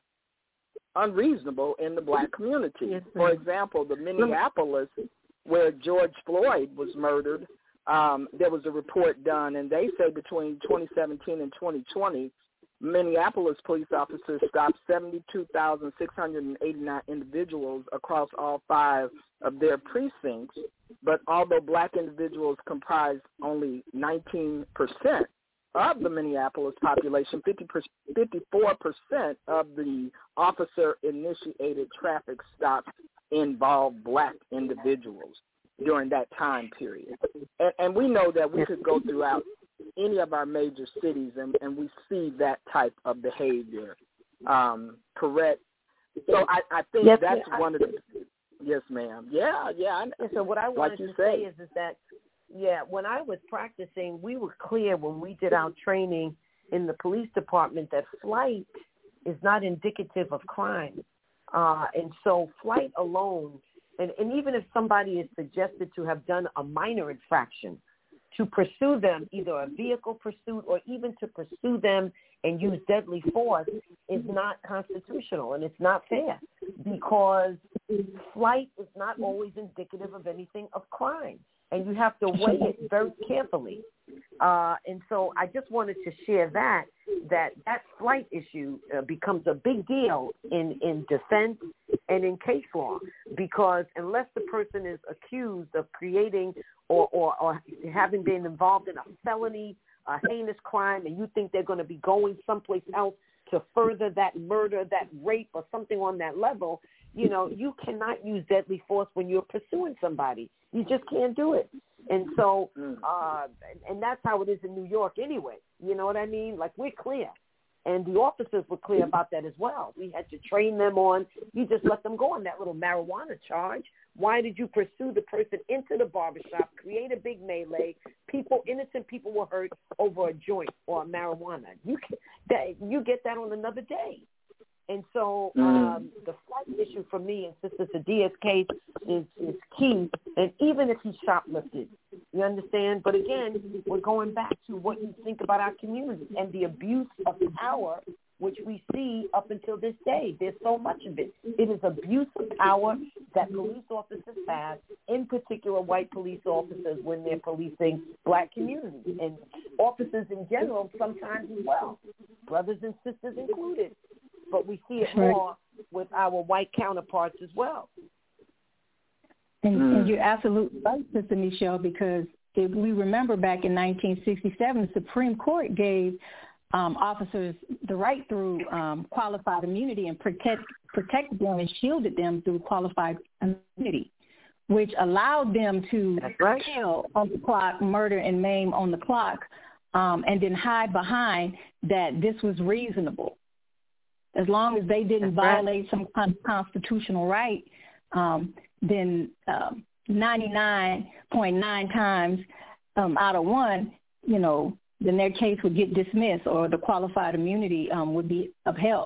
unreasonable in the black community. Yes, For example, the Minneapolis, where George Floyd was murdered, um, there was a report done, and they say between twenty seventeen and twenty twenty, Minneapolis police officers stopped seventy-two thousand six hundred eighty-nine individuals across all five of their precincts. But although black individuals comprise only nineteen percent of the Minneapolis population, fifty-four percent of the officer-initiated traffic stops involved black individuals during that time period. And, and we know that we could go throughout any of our major cities and, and we see that type of behavior, um, correct? So I, I think yes, that's yeah, one I, of the, yes, ma'am. Yeah, yeah. yeah so what I wanted like to say. say is, is that, yeah, when I was practicing, we were clear when we did our training in the police department that flight is not indicative of crime. Uh, and so flight alone, and, and even if somebody is suggested to have done a minor infraction, to pursue them, either a vehicle pursuit or even to pursue them and use deadly force is not constitutional and it's not fair because flight is not always indicative of anything of crime. And you have to weigh it very carefully. Uh, and so I just wanted to share that, that that flight issue uh, becomes a big deal in, in defense and in case law because unless the person is accused of creating or, or, or having been involved in a felony, a heinous crime, and you think they're going to be going someplace else to further that murder, that rape, or something on that level, you know, you cannot use deadly force when you're pursuing somebody. You just can't do it. And so, uh, and that's how it is in New York anyway. You know what I mean? Like, we're clear. And the officers were clear about that as well. We had to train them on, you just let them go on that little marijuana charge. Why did you pursue the person into the barbershop, create a big melee? People, innocent people were hurt over a joint or a marijuana. You can, that, you get that on another day. And so um, the flight issue for me in Sister Sadia's case is, is key. And even if he shoplifted, you understand? But again, we're going back to what you think about our community and the abuse of power, which we see up until this day. There's so much of it. It is abuse of power that police officers have, in particular white police officers when they're policing black communities, and officers in general sometimes as well, brothers and sisters included. But we see it more with our white counterparts as well. And, mm. and you're absolutely right, Sister Michelle, because if we remember back in nineteen sixty-seven, the Supreme Court gave um, officers the right through um, qualified immunity and protect, protected them and shielded them through qualified immunity, which allowed them to right. kill on the clock, murder and maim on the clock, um, and then hide behind that this was reasonable. As long as they didn't That's violate right. some kind of constitutional right, um, then um, ninety-nine point nine times um, out of one, you know, then their case would get dismissed or the qualified immunity um, would be upheld.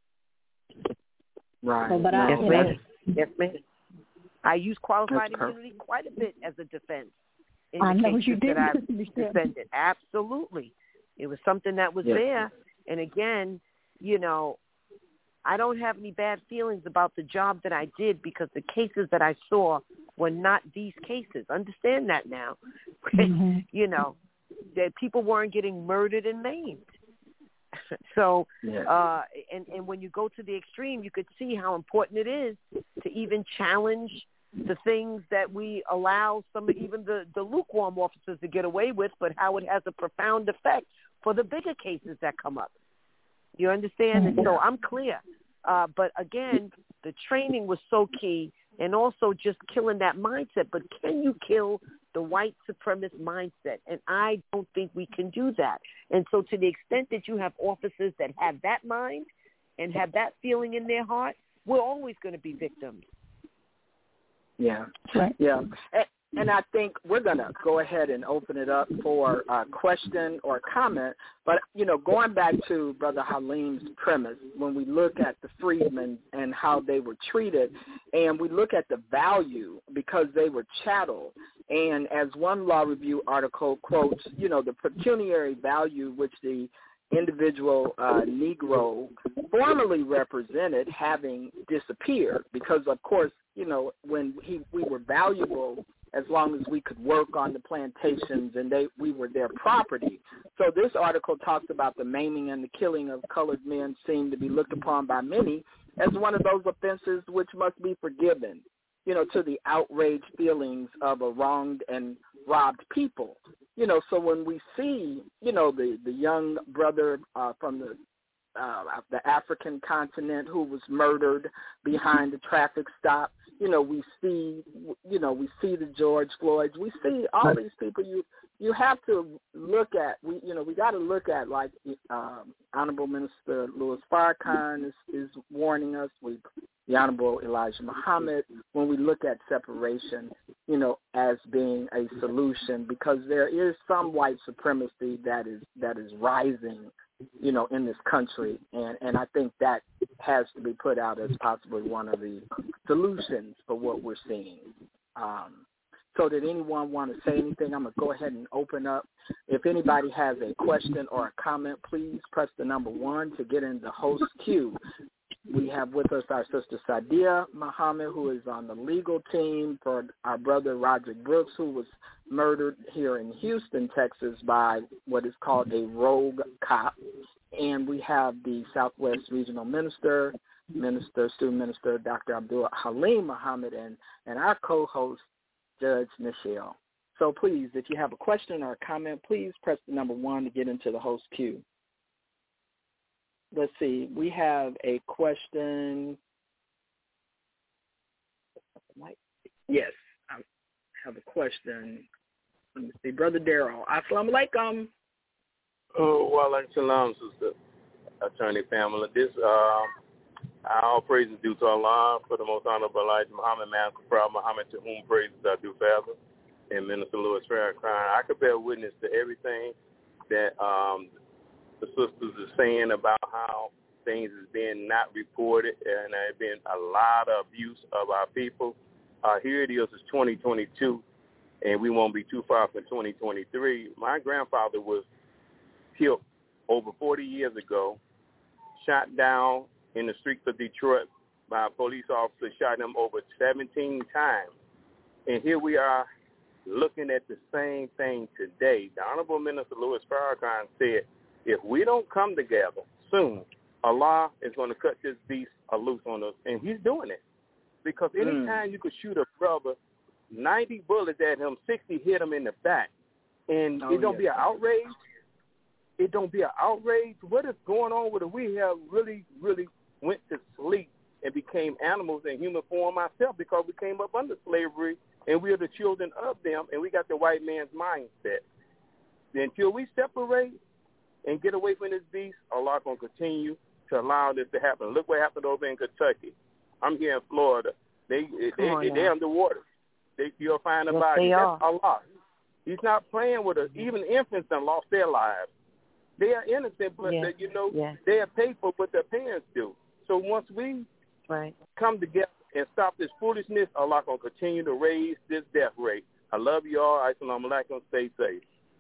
Right. So, but I, yes, you ma'am. know, yes, ma'am. I use qualified That's immunity perfect. quite a bit as a defense in I the know cases you did. that I've defended. Absolutely. It was something that was yes. there. And again, you know, I don't have any bad feelings about the job that I did because the cases that I saw were not these cases. Understand that now. Mm-hmm. You know, that people weren't getting murdered and maimed. So, yeah. uh, and, and when you go to the extreme, you could see how important it is to even challenge the things that we allow some, even the, the lukewarm officers to get away with, but how it has a profound effect for the bigger cases that come up. You understand? And so I'm clear. Uh, but again, the training was so key and also just killing that mindset. But can you kill the white supremacist mindset? And I don't think we can do that. And so to the extent that you have officers that have that mind and have that feeling in their heart, we're always going to be victims. Yeah. Right. Yeah. And, and I think we're going to go ahead and open it up for a question or comment. But, you know, going back to Brother Halim's premise, when we look at the freedmen and how they were treated, and we look at the value because they were chattel, and as one law review article quotes, you know, the pecuniary value which the individual uh, Negro formerly represented having disappeared because, of course, you know, when he, we were valuable as long as we could work on the plantations and they we were their property. So this article talks about the maiming and the killing of colored men seem to be looked upon by many as one of those offenses which must be forgiven, you know, to the outraged feelings of a wronged and robbed people. You know, so when we see, you know, the, the young brother uh, from the uh, the African continent who was murdered behind a traffic stop, you know, we see, you know, we see the George Floyds. We see all these people. You you have to look at, we you know, we got to look at, like um, Honorable Minister Louis Farrakhan is, is warning us. We the Honorable Elijah Muhammad, when we look at separation, you know, as being a solution, because there is some white supremacy that is that is rising, you know, in this country, and, and I think that has to be put out as possibly one of the solutions for what we're seeing. Um, so did anyone want to say anything? I'm going to go ahead and open up. If anybody has a question or a comment, please press the number one to get in the host queue. We have with us our sister Sadia Muhammad, who is on the legal team for our brother Roderick Brooks, who was murdered here in Houston, Texas, by what is called a rogue cop. And we have the Southwest Regional Minister, Minister, Student Minister Doctor Abdul Halim Muhammad, and, and our co-host, Judge Nichelle. So please, if you have a question or a comment, please press the number one to get into the host queue. Let's see. We have a question. Yes, I have a question. Let me see. Brother Darrell. Assalamu alaikum. Oh, wa alaikum salam, Sister Attorney Pamela. This, uh, all praises due to Allah for the most honorable Elijah Muhammad, man, Prophet Muhammad, to whom praises I do forever, and Minister Louis Farrakhan. I could bear witness to everything that um, the sisters are saying about how things is being not reported, and there has been a lot of abuse of our people. Uh, here it is, it's twenty twenty-two, and we won't be too far from twenty twenty-three. My grandfather was killed over forty years ago, shot down in the streets of Detroit by a police officer, shot him over seventeen times. And here we are looking at the same thing today. The Honorable Minister Louis Farrakhan said, if we don't come together soon, Allah is going to cut this beast loose on us. And he's doing it. Because anytime mm. you could shoot a brother, ninety bullets at him, sixty hit him in the back. And oh, it don't yeah. be an outrage. It don't be an outrage. What is going on with it? We have really, really went to sleep and became animals in human form ourselves because we came up under slavery and we are the children of them and we got the white man's mindset. Until we separate and get away from this beast, Allah going to continue to allow this to happen. Look what happened over in Kentucky. I'm here in Florida. They they on, they, they underwater. They you'll find a yes, body. That's are. Allah. He's not playing with us. Even infants done lost their lives. They are innocent, but yes. they, you know yes. they are paid for what their parents do. So once we right. come together and stop this foolishness, Allah going to continue to raise this death rate. I love you all. Assalamu alaikum. Stay safe.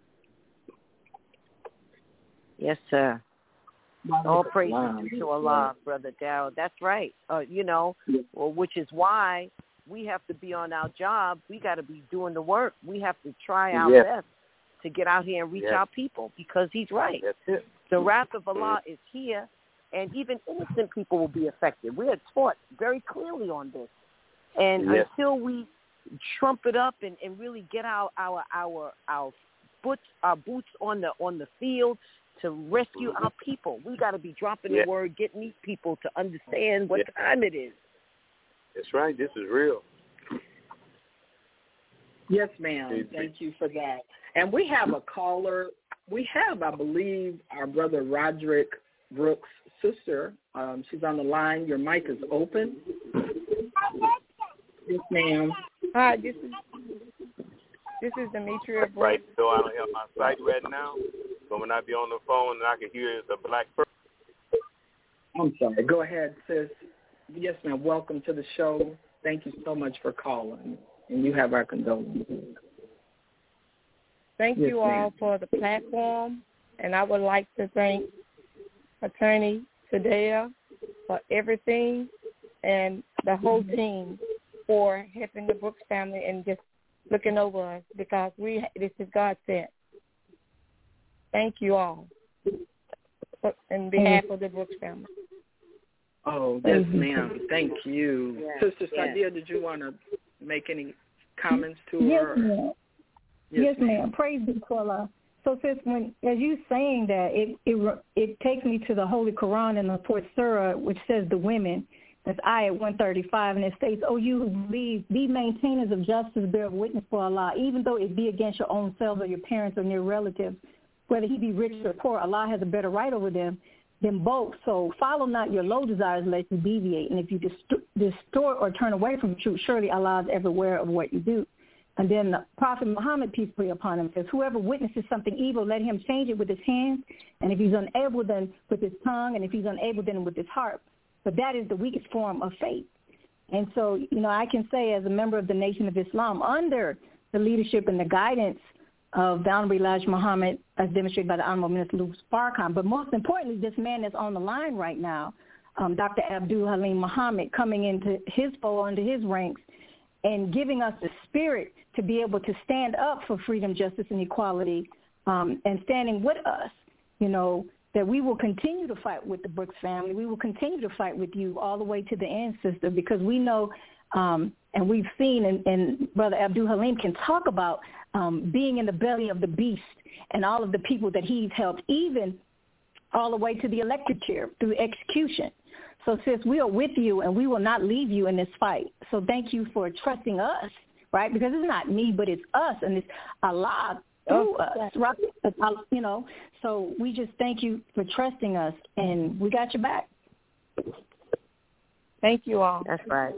Yes, sir. All praise to Allah, Brother Darrell. That's right. Uh, you know, well, which is why we have to be on our job. We got to be doing the work. We have to try our yes. best to get out here and reach yes. our people because he's right. That's it. The wrath of Allah is here, and even innocent people will be affected. We are taught very clearly on this. And yes. until we trump it up and, and really get our our our our boots our boots on the on the field to rescue mm-hmm. our people, we got to be dropping yes. the word, getting these people to understand what yes. time it is. That's right. This is real. Yes, ma'am. Thank you for that. And we have a caller. We have, I believe, our brother Roderick Brooks' sister. Um, she's on the line. Your mic is open. Yes, ma'am. Hi, this is This is Demetria Brooks. Right, so I don't have my site right now, but when I be on the phone and I can hear it's a black person. I'm sorry. Go ahead, sis. Yes, ma'am. Welcome to the show. Thank you so much for calling, and you have our condolences. Thank yes, you ma'am. all for the platform, and I would like to thank Attorney Sadea for everything and the whole team for helping the Brooks family and just looking over us, because we this is God sent. Thank you all on behalf of the Brooks family. Oh, yes, ma'am. Thank you. Yes, Sister yes. Sadia, did you want to make any comments to Yes, her? ma'am. Yes, Yes, ma'am. Praise be to Allah. So, sis, when as you saying that, it it it takes me to the Holy Quran in the fourth surah, which says the women. That's ayat one thirty-five, and it states, "O you who believe, be maintainers of justice, bear witness for Allah, even though it be against your own selves or your parents or near relatives, whether he be rich or poor, Allah has a better right over them than both. So follow not your low desires lest you deviate. And if you dist- distort or turn away from truth, surely Allah is everywhere of what you do." And then the Prophet Muhammad, peace be upon him, says, "Whoever witnesses something evil, let him change it with his hands. And if he's unable, then with his tongue. And if he's unable, then with his heart. But that is the weakest form of faith." And so, you know, I can say as a member of the Nation of Islam, under the leadership and the guidance of the Honorable Elijah Muhammad, as demonstrated by the Honorable Minister Louis Farrakhan, but most importantly, this man that's on the line right now, um, Doctor Abdul Halim Muhammad, coming into his fold, under his ranks, and giving us the spirit to be able to stand up for freedom, justice, and equality, um, and standing with us, you know, that we will continue to fight with the Brooks family. We will continue to fight with you all the way to the end, sister, because we know um, and we've seen, and, and Brother Abdul Halim can talk about um, being in the belly of the beast and all of the people that he's helped, even all the way to the electric chair through execution. So, sis, we are with you, and we will not leave you in this fight. So thank you for trusting us, right? Because it's not me, but it's us, and it's Allah through us, right? You know, so we just thank you for trusting us, and we got your back. Thank you all. That's right.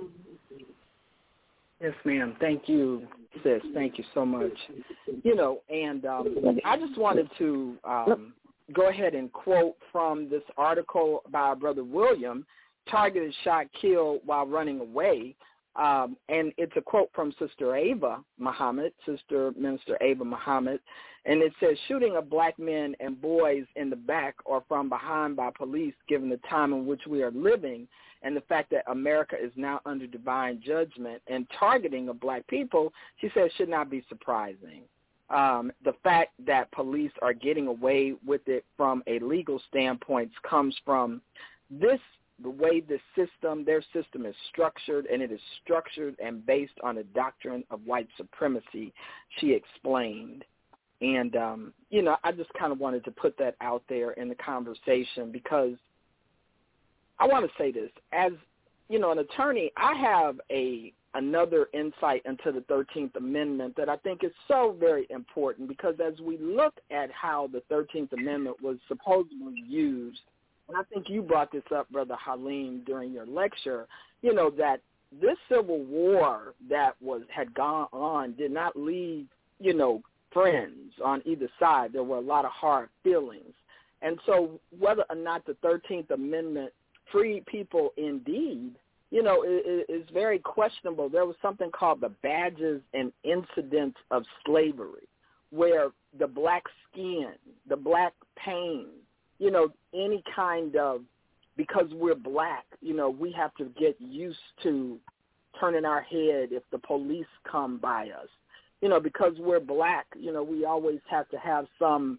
Yes, ma'am. Thank you, sis. Thank you so much. You know, and um, I just wanted to um, go ahead and quote from this article by our brother William, "Targeted, shot, killed while running away." Um, and it's a quote from Sister Ava Muhammad, Sister Minister Ava Muhammad, and it says, "Shooting of black men and boys in the back or from behind by police, given the time in which we are living and the fact that America is now under divine judgment, and targeting of black people," she says, "should not be surprising. Um, the fact that police are getting away with it from a legal standpoint comes from this the way the system, their system is structured, and it is structured and based on a doctrine of white supremacy," she explained. And, um, you know, I just kind of wanted to put that out there in the conversation because I want to say this. As, you know, an attorney, I have a another insight into the thirteenth Amendment that I think is so very important, because as we look at how the thirteenth Amendment was supposedly used, and I think you brought this up, Brother Halim, during your lecture, you know, that this Civil War that was had gone on did not leave, you know, friends on either side. There were a lot of hard feelings. And so whether or not the thirteenth Amendment freed people indeed, you know, it is very questionable. There was something called the Badges and Incidents of Slavery, where the black skin, the black pain, you know, any kind of, because we're black, you know, we have to get used to turning our head if the police come by us. You know, because we're black, you know, we always have to have some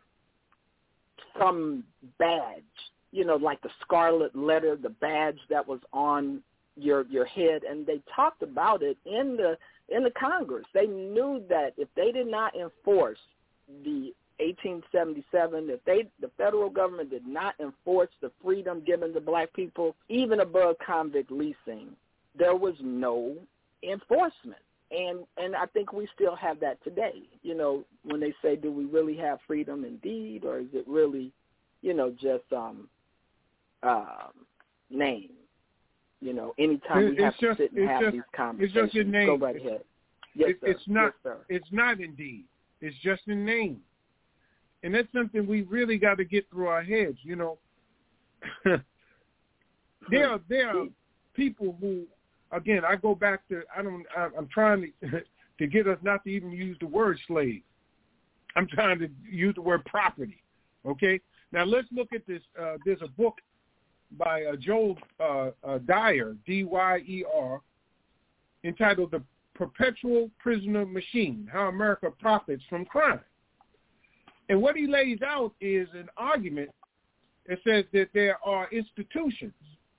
some badge, you know, like the scarlet letter, the badge that was on your your head. And they talked about it in the in the Congress. They knew that if they did not enforce the eighteen seventy-seven, if they, the federal government did not enforce the freedom given to black people, even above convict leasing, there was no enforcement. And and I think we still have that today. You know, when they say, do we really have freedom indeed, or is it really, you know, just um, uh, name? You know, anytime it, we have just, to sit and have just, these conversations, it's just a name. go right ahead. Yes, it, sir. it's not. Yes, sir. It's not indeed. It's just in name, and that's something we really got to get through our heads. You know, there are there are people who, again, I go back to I don't. I, I'm trying to to get us not to even use the word slave. I'm trying to use the word property. Okay. Now let's look at this. Uh, there's a book by uh, Joel uh, uh, Dyer, D Y E R, entitled "The Perpetual Prisoner Machine: How America Profits from Crime." And what he lays out is an argument that says that there are institutions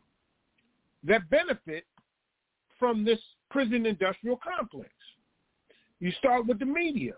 that benefit from this prison industrial complex. You start with the media.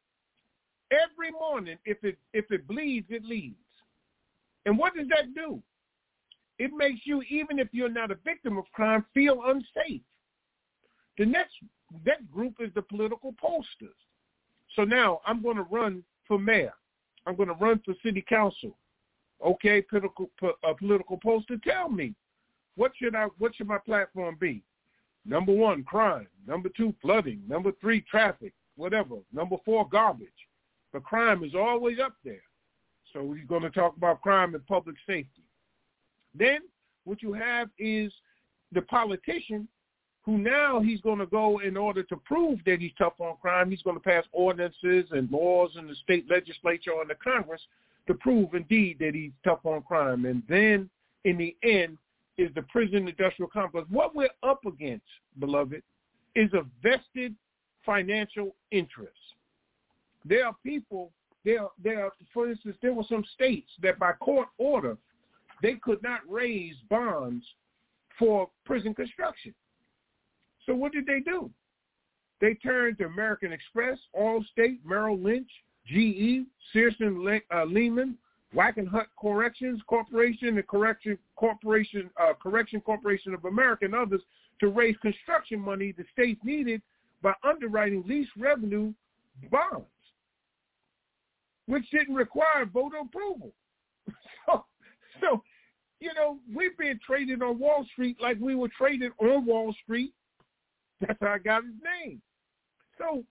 Every morning, if it if it bleeds, it leads. And what does that do? It makes you, even if you're not a victim of crime, feel unsafe. The next that group is the political pollsters. So now I'm going to run for mayor. I'm going to run for city council. Okay, political uh, political pollster, tell me, what should I what should my platform be? Number one, crime. Number two, flooding. Number three, traffic. Whatever. Number four, garbage. But crime is always up there. So we're going to talk about crime and public safety. Then what you have is the politician who now he's going to go, in order to prove that he's tough on crime, he's going to pass ordinances and laws in the state legislature or in the Congress to prove indeed that he's tough on crime. And then in the end is the prison industrial complex. What we're up against, beloved, is a vested financial interest. There are people, there, there are, for instance, there were some states that by court order, they could not raise bonds for prison construction. So what did they do? They turned to American Express, Allstate, Merrill Lynch, G E, Searson Le- uh, Lehman, Wackenhut Corrections Corporation, and Correction Corporation, uh, Correction Corporation of America, and others to raise construction money the states needed by underwriting lease revenue bonds, which didn't require voter approval. So, so, you know, we've been traded on Wall Street like we were traded on Wall Street. That's how I got his name. So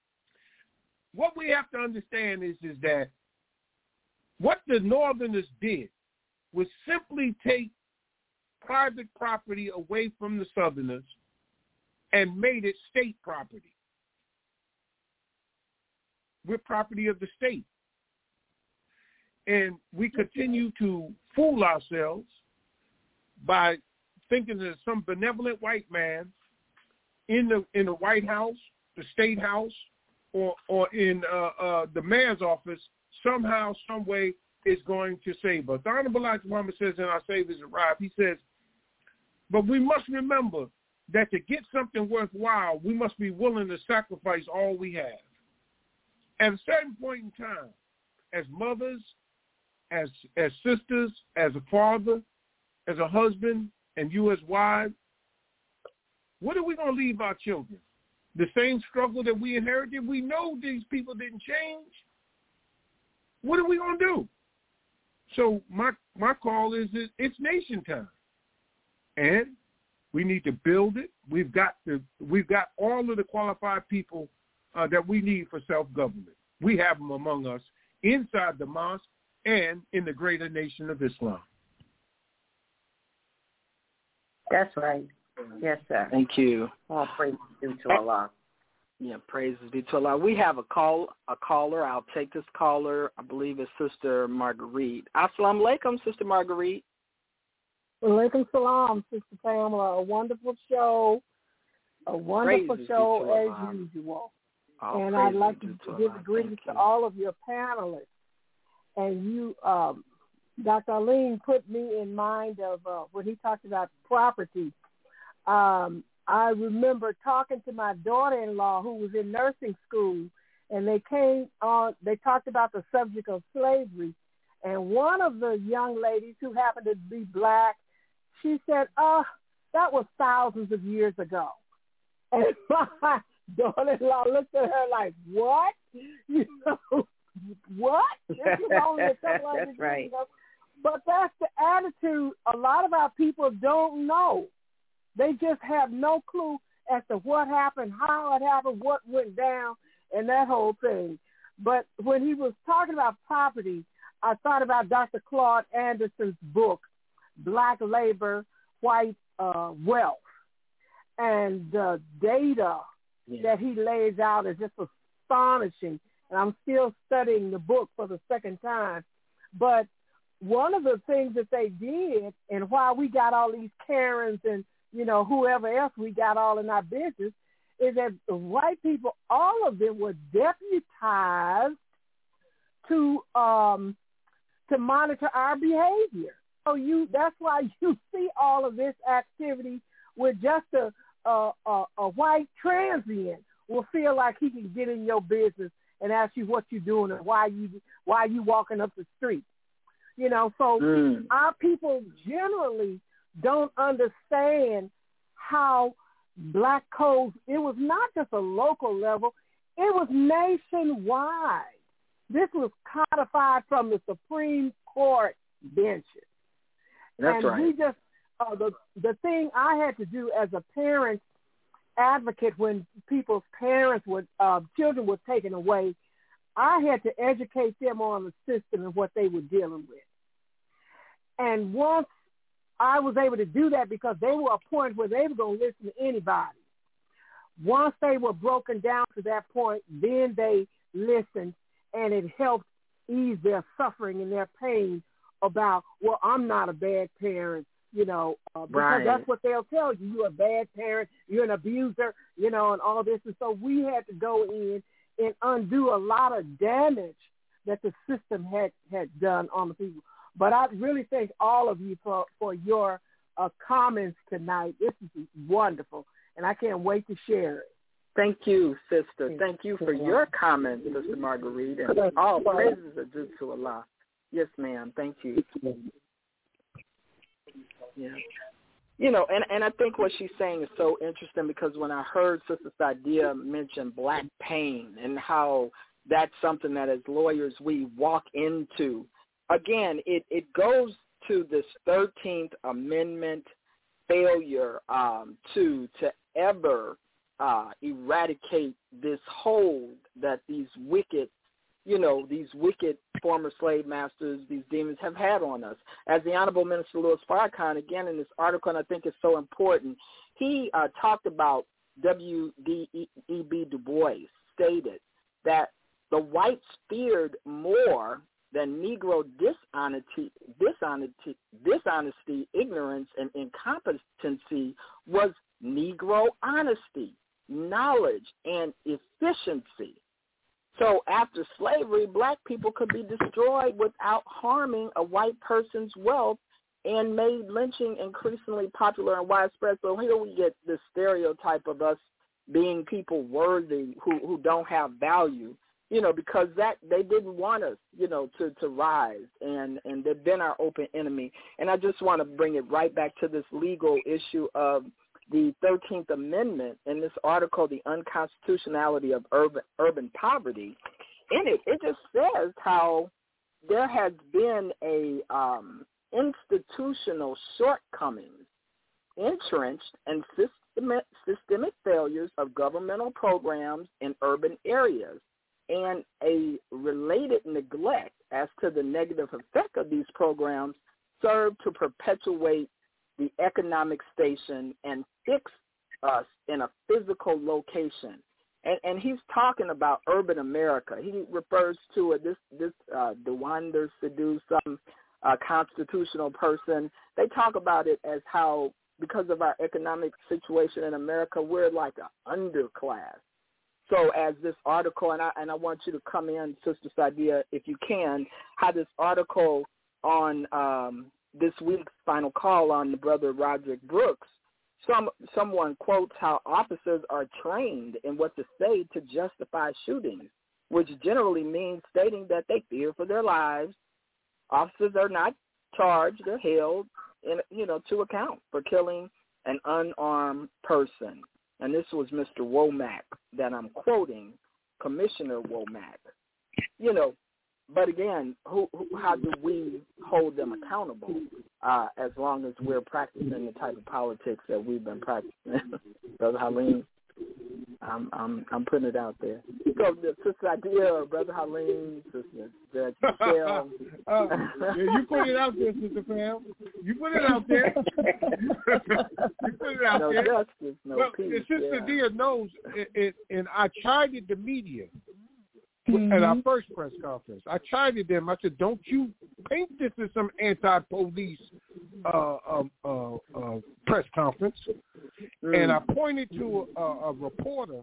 what we have to understand is, is that what the Northerners did was simply take private property away from the Southerners and made it state property. We're property of the state. And we continue to fool ourselves by thinking that some benevolent white man in the in the White House, the State House, or or in uh, uh, the mayor's office, somehow, some way, is going to save us. The Honorable Elijah Muhammad says in Our Savior's Arrived, he says, but we must remember that to get something worthwhile, we must be willing to sacrifice all we have. At a certain point in time, as mothers, as as sisters, as a father, as a husband, and you as wives, what are we going to leave our children? The same struggle that we inherited? We know these people didn't change. What are we going to do? So my my call is that it's nation time, and we need to build it. We've got to we've got all of the qualified people uh, that we need for self-government. We have them among us inside the mosque and in the greater nation of Islam. That's right. Yes, sir. Thank you. All praise due to Allah. Yeah, praises be to Allah. We have a call, a caller. I'll take this caller. I believe it's Sister Marguerite. Assalamu alaikum, Sister Marguerite. Alaikum salam, Sister Pamela. A wonderful show. A wonderful Praises show be to Allah. as usual. All and I'd like to praises be to give Allah. greetings Thank to you. all of your panelists. And you, um, Doctor Arlene, put me in mind of uh, when he talked about property. Um, I remember talking to my daughter-in-law who was in nursing school, and they came on, they talked about the subject of slavery. And one of the young ladies who happened to be black, she said, oh, that was thousands of years ago. And my daughter-in-law looked at her like, what? You know, what? This was only a couple of That's years right. ago. But that's the attitude a lot of our people don't know. They just have no clue. as to what happened, how it happened, what went down, and that whole thing. But when he was talking about property, I thought about Doctor Claude Anderson's book, Black Labor, White uh, Wealth. And the data yeah. that he lays out is just astonishing. And I'm still studying the book for the second time. But one of the things that they did, and why we got all these Karens and, you know, whoever else we got all in our business, is that the white people, all of them were deputized to um, to monitor our behavior. So you, that's why you see all of this activity with just a a, a, a white transient will feel like he can get in your business and ask you what you're doing and why you why you walking up the street. You know, so mm. our people generally don't understand how black codes, it was not just a local level, it was nationwide. This was codified from the Supreme Court benches. That's and right. we just, uh, the, the thing I had to do as a parent advocate when people's parents would, uh, children were taken away, I had to educate them on the system and what they were dealing with. And once I was able to do that, because they were a point where they were going to listen to anybody. Once they were broken down to that point, then they listened, and it helped ease their suffering and their pain about, well, I'm not a bad parent, you know, uh, because right. that's what they'll tell you. You're a bad parent, you're an abuser, you know, and all this. And so we had to go in and undo a lot of damage that the system had, had done on the people. But I really thank all of you for, for your uh, comments tonight. This is wonderful, and I can't wait to share it. Thank you, sister. Thank you for your comments, Sister Marguerite. And all praises are due to Allah. Yes, ma'am. Thank you. Yeah. You know, and, and I think what she's saying is so interesting, because when I heard Sister Sadia mention black pain and how that's something that as lawyers we walk into, again, it, it goes to this thirteenth Amendment failure um, to to ever uh, eradicate this hold that these wicked, you know, these wicked former slave masters, these demons have had on us. As the Honorable Minister Louis Farrakhan, again, in this article, and I think it's so important, he uh, talked about W D E B Du Bois stated that the whites feared more than Negro dishonesty, dishonesty, dishonesty, ignorance, and incompetency was Negro honesty, knowledge, and efficiency. So after slavery, black people could be destroyed without harming a white person's wealth, and made lynching increasingly popular and widespread. So here we get this stereotype of us being people worthy who, who don't have value. You know, because that they didn't want us, you know, to, to rise, and, and they've been our open enemy. And I just want to bring it right back to this legal issue of the thirteenth Amendment in this article, The Unconstitutionality of Urban, Urban Poverty. In it, it just says how there has been a um, institutional shortcomings, entrenched, and systemic, systemic failures of governmental programs in urban areas, and a related neglect as to the negative effect of these programs serve to perpetuate the economic station and fix us in a physical location. And, and he's talking about urban America. He refers to it, this, this uh, Dewander Sidhu, some uh, constitutional person. They talk about it as how, because of our economic situation in America, we're like an underclass. So as this article, and I, and I want you to come in, Sister Sadia, if you can, how this article on um, this week's Final Call on the brother Roderick Brooks, some someone quotes how officers are trained in what to say to justify shootings, which generally means stating that they fear for their lives. Officers are not charged or held, in, you know, to account for killing an unarmed person. And this was Mister Womack that I'm quoting, Commissioner Womack. You know, but again, who, who, how do we hold them accountable uh, as long as we're practicing the type of politics that we've been practicing? Brother Halim, I'm, I'm, I'm putting it out there. So, Sister Idea, or Brother Halim, Sister Judge Michelle. uh, yeah, you put it out there, Sister Pam. You put it out there. You put it out no there. No justice, no well, peace. Sister yeah. Dia knows, it, it, and I chided the media mm-hmm. at our first press conference. I chided them. I said, don't you paint this as some anti-police uh, um, uh, uh, press conference. Mm. And I pointed to a, a reporter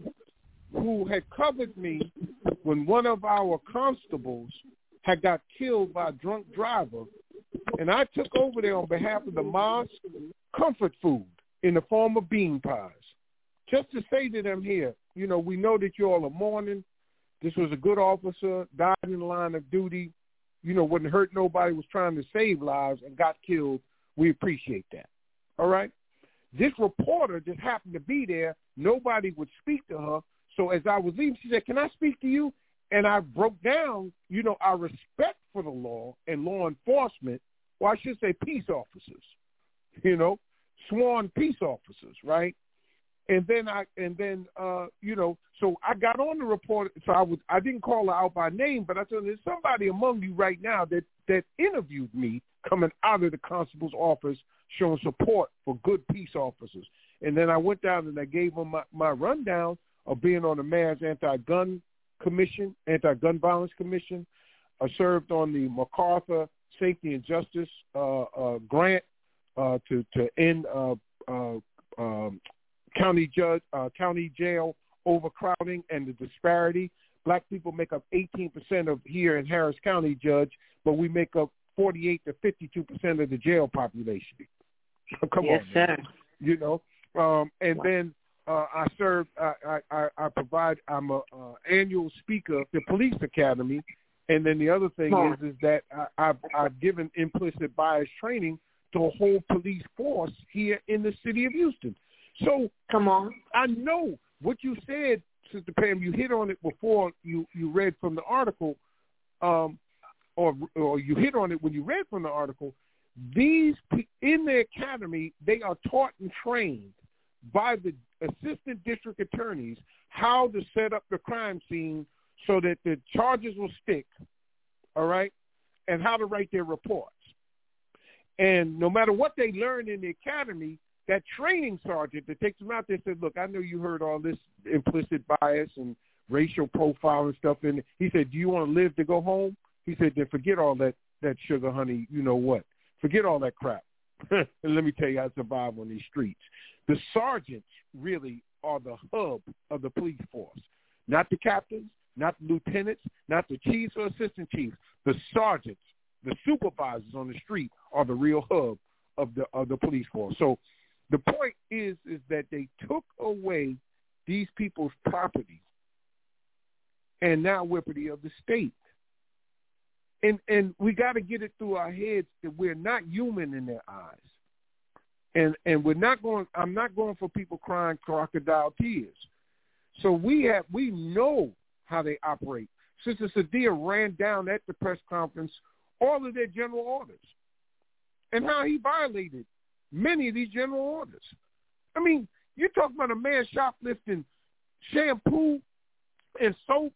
who had covered me when one of our constables had got killed by a drunk driver. And I took over there on behalf of the mosque comfort food in the form of bean pies. Just to say to them here, you know, we know that you all are mourning. This was a good officer, died in the line of duty, you know, wouldn't hurt nobody, was trying to save lives and got killed. We appreciate that. All right? This reporter just happened to be there. Nobody would speak to her. So as I was leaving, she said, can I speak to you? And I broke down, you know, our respect for the law and law enforcement, or I should say peace officers, you know, sworn peace officers, right? And then I, and then, uh, you know, so I got on the report. So I was, I didn't call her out by name, but I said, there's somebody among you right now that, that interviewed me coming out of the constable's office showing support for good peace officers. And then I went down and I gave them my, my rundown of being on the Mayor's Anti-Gun Commission, Anti-Gun Violence Commission. I served on the MacArthur Safety and Justice uh, uh, grant uh, to, to end uh, uh, um, county judge, uh, county jail overcrowding and the disparity. Black people make up eighteen percent of here in Harris County, Judge, but we make up forty-eight to fifty-two percent of the jail population. Come yes, on, sir. Man. You know, um, and wow. then uh, I serve. I, I, I provide. I'm a uh, annual speaker of the Police Academy, and then the other thing wow. is is that I, I've I've given implicit bias training to a whole police force here in the city of Houston. So come on, I know what you said, Sister Pam. You hit on it before you, you read from the article, um, or or you hit on it when you read from the article. These in the academy, they are taught and trained by the assistant district attorneys how to set up the crime scene so that the charges will stick. All right, and how to write their reports. And no matter what they learn in the academy, that training sergeant that takes them out there said, look, I know you heard all this implicit bias and racial profile and stuff in it. He said, do you want to live to go home? He said, then forget all that, that sugar, honey, you know what. Forget all that crap. And let me tell you how to survive on these streets. The sergeants really are the hub of the police force, not the captains, not the lieutenants, not the chiefs or assistant chiefs. The sergeants, the supervisors on the street are the real hub of the of the police force. So the point is, is that they took away these people's property and now we're property of the state. And and we got to get it through our heads that we're not human in their eyes. And and we're not going, I'm not going for people crying crocodile tears. So we have, we know how they operate. Sister Sadia ran down at the press conference all of their general orders and how he violated many of these general orders. I mean, you're talking about a man shoplifting shampoo and soap,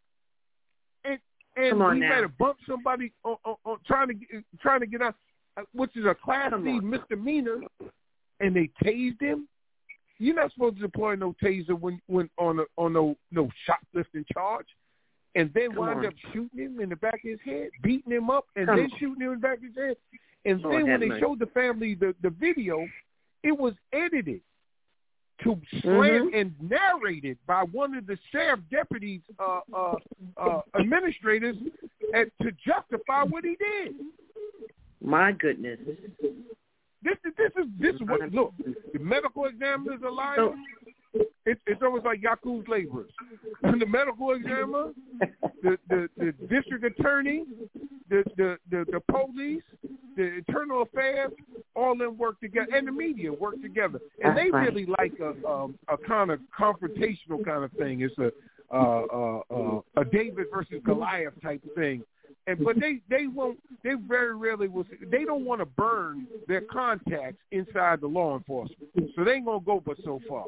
and and he might have bumped somebody on, on, on trying to get, trying to get out, which is a Class C misdemeanor, and they tased him. You're not supposed to deploy no taser when when on a, on no no shoplifting charge, and then Come wind on. up shooting him in the back of his head, beating him up, and Come then on. shooting him in the back of his head. And Lord then when they mercy. showed the family the, the video, it was edited to slant Mm-hmm. and narrated by one of the sheriff deputies, uh, uh, uh, administrators, and to justify what he did. My goodness. This, this is this is what look. The medical examiners are lying. So, It, it's almost like Yakub's laborers. The medical examiner, the, the, the district attorney, the, the, the, the police, the internal affairs, all of them work together, and the media work together. And That's they right. really like a, a, a kind of confrontational kind of thing. It's a, uh, uh, uh, a David versus Goliath type thing. And but they, they won't. They very rarely will. They don't want to burn their contacts inside the law enforcement, so they ain't gonna go but so far.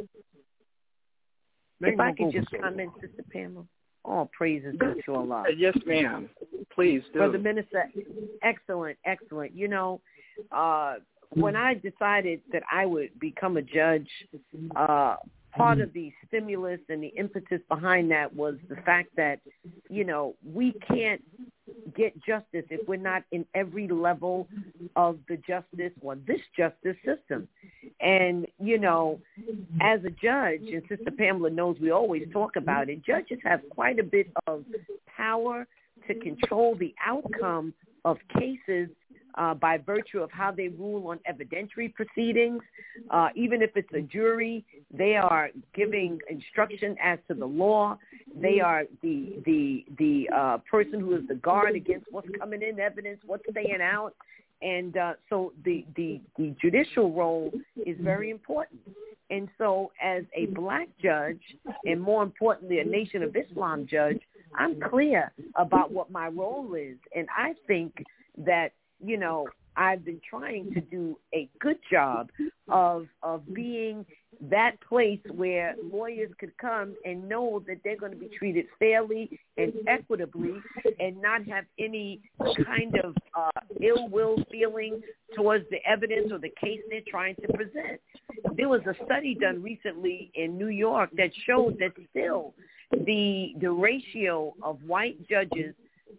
They If I could just so comment, far. Sister Pamela, all praises due to Allah. Yes, ma'am. Please do. Brother Minister, excellent, excellent. You know, uh, when I decided that I would become a judge, uh, part of the stimulus and the impetus behind that was the fact that, you know, we can't get justice if we're not in every level of the justice or this justice system. And, you know, as a judge, and Sister Pamela knows we always talk about it, judges have quite a bit of power to control the outcome of cases uh, by virtue of how they rule on evidentiary proceedings. Uh, even if it's a jury, they are giving instruction as to the law. They are the the the uh, person who is the guard against what's coming in evidence, what's staying out. And uh, so the, the, the judicial role is very important. And so as a black judge, and more importantly, a Nation of Islam judge, I'm clear about what my role is. And I think that, you know, I've been trying to do a good job of of being that place where lawyers could come and know that they're going to be treated fairly and equitably and not have any kind of uh, ill will feeling towards the evidence or the case they're trying to present. There was a study done recently in New York that showed that still the the ratio of white judges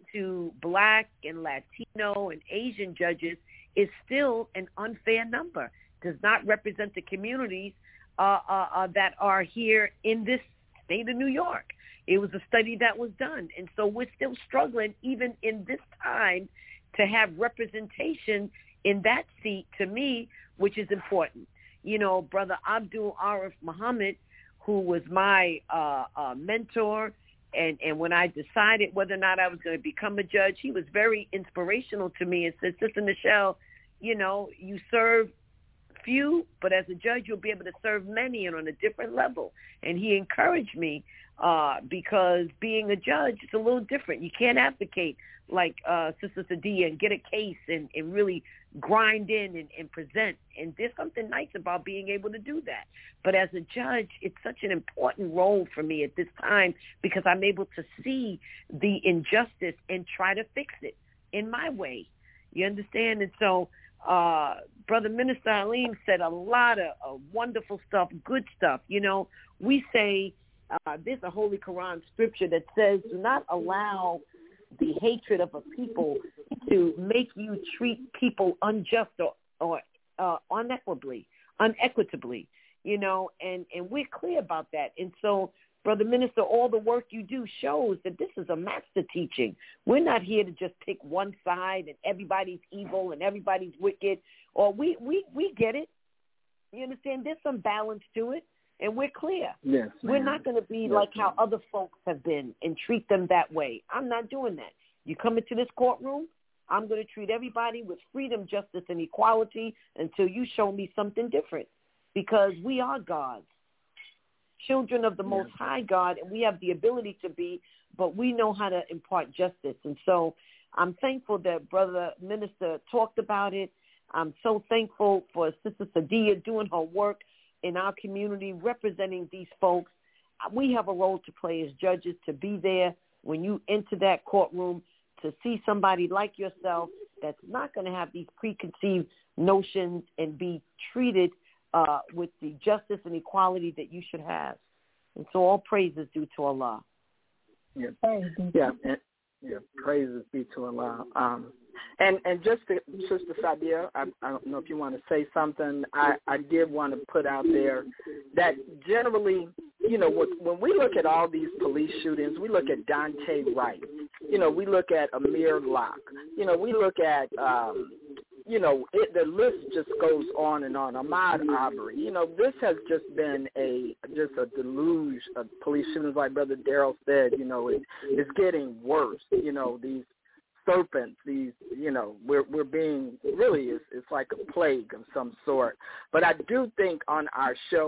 to black and Latino and Asian judges is still an unfair number, does not represent the communities uh, uh, uh, that are here in this state of New York. It was a study that was done. And so we're still struggling, even in this time, to have representation in that seat, to me, which is important. You know, Brother Abdul Arif Muhammad, who was my uh, uh, mentor, And, and when I decided whether or not I was going to become a judge, he was very inspirational to me and said, Sister Nichelle, you know, you serve few, but as a judge, you'll be able to serve many and on a different level. And he encouraged me uh, because being a judge is a little different. You can't advocate like uh, Sister Sadia and get a case and, and really grind in and, and present. And there's something nice about being able to do that. But as a judge, it's such an important role for me at this time because I'm able to see the injustice and try to fix it in my way. You understand? And so uh, Brother Minister Aleem said a lot of uh, wonderful stuff, good stuff. You know, we say uh, there's a Holy Quran scripture that says, do not allow the hatred of a people to make you treat people unjust or, or uh, unequitably, unequitably, you know, and, and we're clear about that. And so, Brother Minister, all the work you do shows that this is a master teaching. We're not here to just pick one side and everybody's evil and everybody's wicked, or we, we, we get it. You understand? There's some balance to it. And we're clear. Yes, we're not going to be yes, like how ma'am. other folks have been and treat them that way. I'm not doing that. You come into this courtroom, I'm going to treat everybody with freedom, justice, and equality until you show me something different, because we are gods, children of the yes. Most High God, and we have the ability to be, but we know how to impart justice. And so I'm thankful that Brother Minister talked about it. I'm so thankful for Sister Sadia doing her work in our community, representing these folks. We have a role to play as judges, to be there when you enter that courtroom, to see somebody like yourself that's not going to have these preconceived notions and be treated uh, with the justice and equality that you should have. And so all praise is due to Allah. Yeah, yeah, and, yeah. Praises be to Allah. Um, And and just to, Sister Sadia, I, I don't know if you want to say something. I, I did want to put out there that generally, you know, when we look at all these police shootings, we look at Dante Wright. You know, we look at Amir Locke. You know, we look at, um, you know, it, the list just goes on and on. Ahmaud Arbery. You know, this has just been a just a deluge of police shootings, like Brother Darrell said. You know, it, it's getting worse. You know, these serpents, these, you know, we're we're being really, it's, it's like a plague of some sort. But I do think on our show,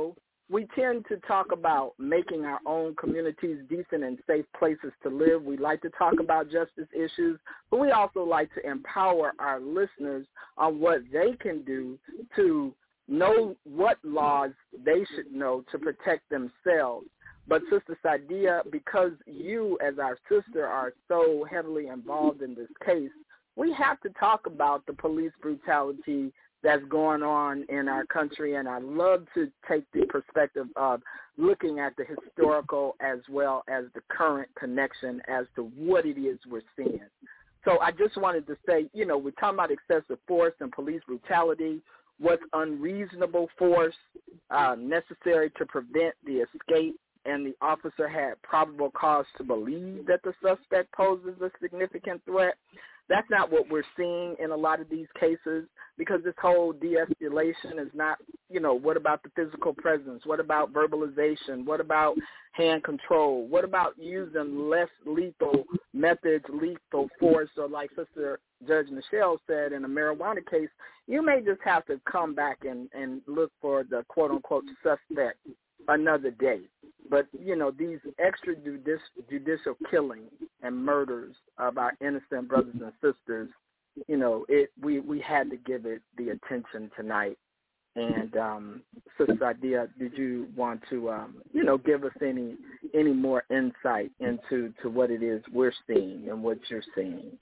we tend to talk about making our own communities decent and safe places to live. We like to talk about justice issues, but we also like to empower our listeners on what they can do to know what laws they should know to protect themselves. But Sister Sadia, because you as our sister are so heavily involved in this case, we have to talk about the police brutality that's going on in our country, and I love to take the perspective of looking at the historical as well as the current connection as to what it is we're seeing. So I just wanted to say, you know, we're talking about excessive force and police brutality, what's unreasonable force uh, necessary to prevent the escape, and the officer had probable cause to believe that the suspect poses a significant threat. That's not what we're seeing in a lot of these cases, because this whole de-escalation is not, you know, what about the physical presence? What about verbalization? What about hand control? What about using less lethal methods, lethal force? Or like Sister Judge Michelle said in a marijuana case, you may just have to come back and, and look for the quote-unquote suspect another day. But, you know, these extrajudicial killings and murders of our innocent brothers and sisters, you know, it we, we had to give it the attention tonight. And, um, Sister Sadia, did you want to, um, you know, give us any any more insight into to what it is we're seeing and what you're seeing?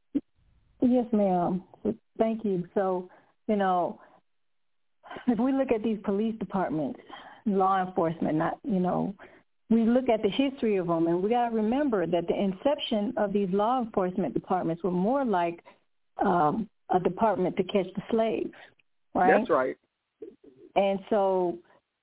Yes, ma'am. Thank you. So, you know, if we look at these police departments, law enforcement, not, you know, we look at the history of them, and we got to remember that the inception of these law enforcement departments were more like um, a department to catch the slaves, right? That's right. And so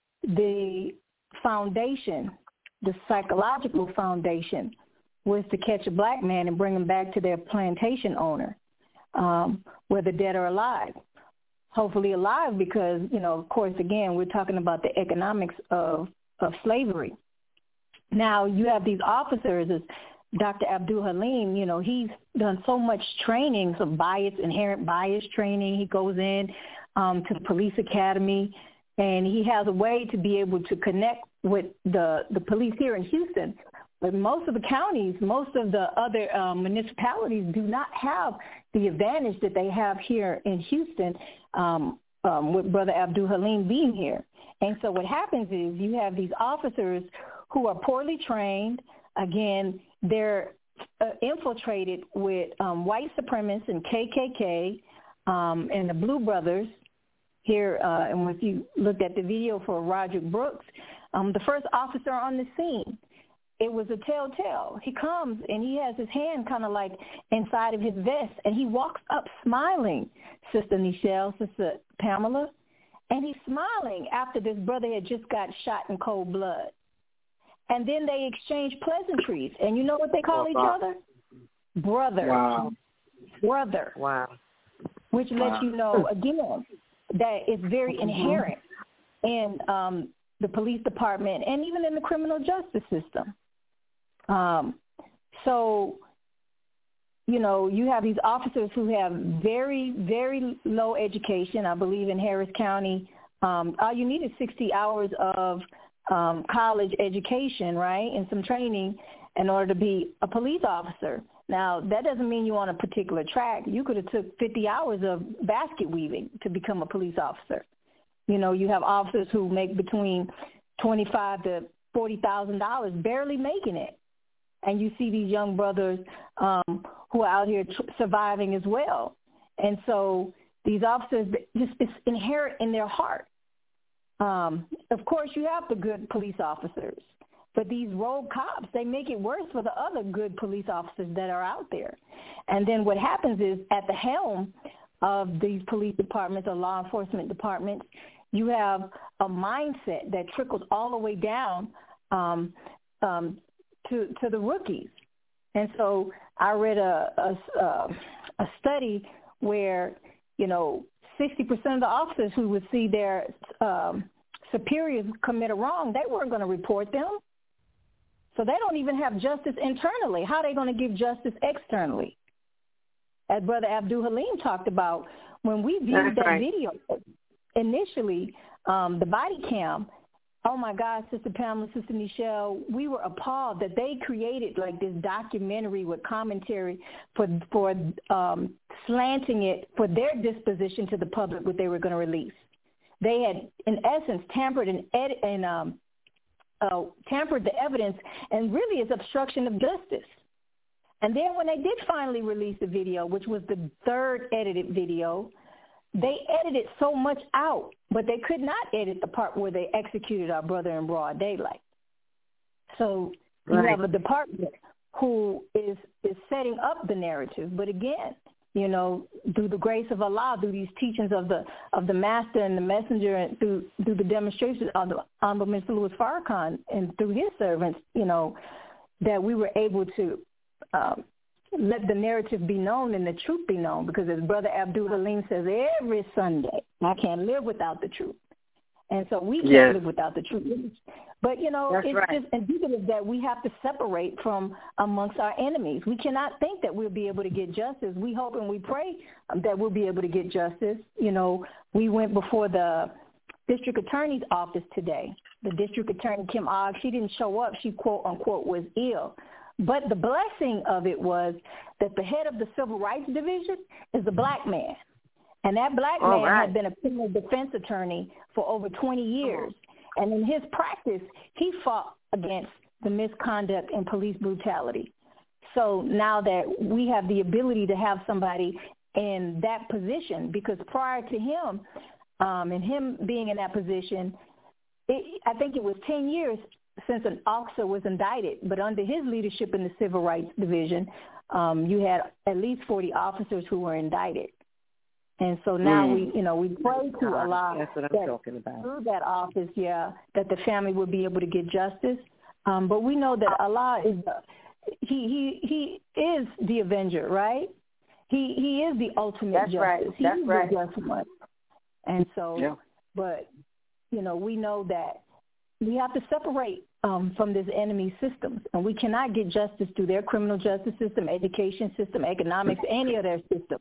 the foundation, the psychological foundation, was to catch a black man and bring him back to their plantation owner, um, whether dead or alive. Hopefully alive, because, you know, of course, again, we're talking about the economics of, of slavery. Now, you have these officers, as Doctor Abdul Halim, you know, he's done so much training, some bias, inherent bias training. He goes in um, to the police academy, and he has a way to be able to connect with the, the police here in Houston. But most of the counties, most of the other um, municipalities do not have the advantage that they have here in Houston um, um, with Brother Abdul Halim being here. And so what happens is you have these officers who are poorly trained. Again, they're uh, infiltrated with um, white supremacists and K K K um, and the Blue Brothers here. Uh, and if you looked at the video for Roderick Brooks, um, the first officer on the scene, it was a telltale. He comes and he has his hand kind of like inside of his vest, and he walks up smiling, Sister Nichelle, Sister Pamela, and he's smiling after this brother had just got shot in cold blood. And then they exchange pleasantries, and you know what they call each other? Brother. Wow. Brother. Wow. Which wow. lets you know, again, that it's very inherent in um, the police department and even in the criminal justice system. Um, so, you know, you have these officers who have very, very low education. I believe in Harris County, um, all you need is sixty hours of um, college education, right, and some training in order to be a police officer. Now, that doesn't mean you're on a particular track. You could have took fifty hours of basket weaving to become a police officer. You know, you have officers who make between twenty-five thousand to forty thousand dollars, barely making it. And you see these young brothers um, who are out here tr- surviving as well. And so these officers, just it's inherent in their heart. Um, of course, you have the good police officers, but these rogue cops, they make it worse for the other good police officers that are out there. And then what happens is at the helm of these police departments or law enforcement departments, you have a mindset that trickles all the way down um, um, to, to the rookies. And so I read a, a, a study where, you know, sixty percent of the officers who would see their um, superiors commit a wrong, they weren't going to report them. So they don't even have justice internally. How are they going to give justice externally? As Brother Abdul Halim talked about, when we viewed That's that right. video, initially, um, the body cam, oh my God, Sister Pamela, Sister Michelle, we were appalled that they created like this documentary with commentary for for um, slanting it for their disposition to the public, what they were going to release. They had, in essence, tampered and, ed- and um, uh, tampered the evidence, and really it's obstruction of justice. And then when they did finally release the video, which was the third edited video, they edited so much out, but they could not edit the part where they executed our brother in broad daylight. So right. You have a department who is, is setting up the narrative, but again, you know, through the grace of Allah, through these teachings of the of the Master and the Messenger, and through through the demonstrations of the Honorable Mister Louis Farrakhan and through his servants, you know, that we were able to um, let the narrative be known and the truth be known. Because as Brother Abdul Halim says every Sunday, I can't live without the truth. And so we can't yes. live without the truth. But, you know, That's it's right. just indicative that we have to separate from amongst our enemies. We cannot think that we'll be able to get justice. We hope and we pray that we'll be able to get justice. You know, we went before the district attorney's office today. The district attorney, Kim Ogg, she didn't show up. She, quote, unquote, was ill. But the blessing of it was that the head of the Civil Rights Division is a black man. And that black man oh, right. had been a criminal defense attorney for over twenty years. And in his practice, he fought against the misconduct and police brutality. So now that we have the ability to have somebody in that position, because prior to him um, and him being in that position, it, I think it was ten years since an officer was indicted. But under his leadership in the Civil Rights Division, um, you had at least forty officers who were indicted. And so now mm. we, you know, we pray to Allah That's what I'm that talking about. through that office, yeah, that the family will be able to get justice. Um, but we know that Allah is, the, he he he is the avenger, right? He he is the ultimate That's justice. Right. He That's is right. the just one. And so, yeah. but you know, we know that we have to separate um, from this enemy systems, and we cannot get justice through their criminal justice system, education system, economics, any of their systems.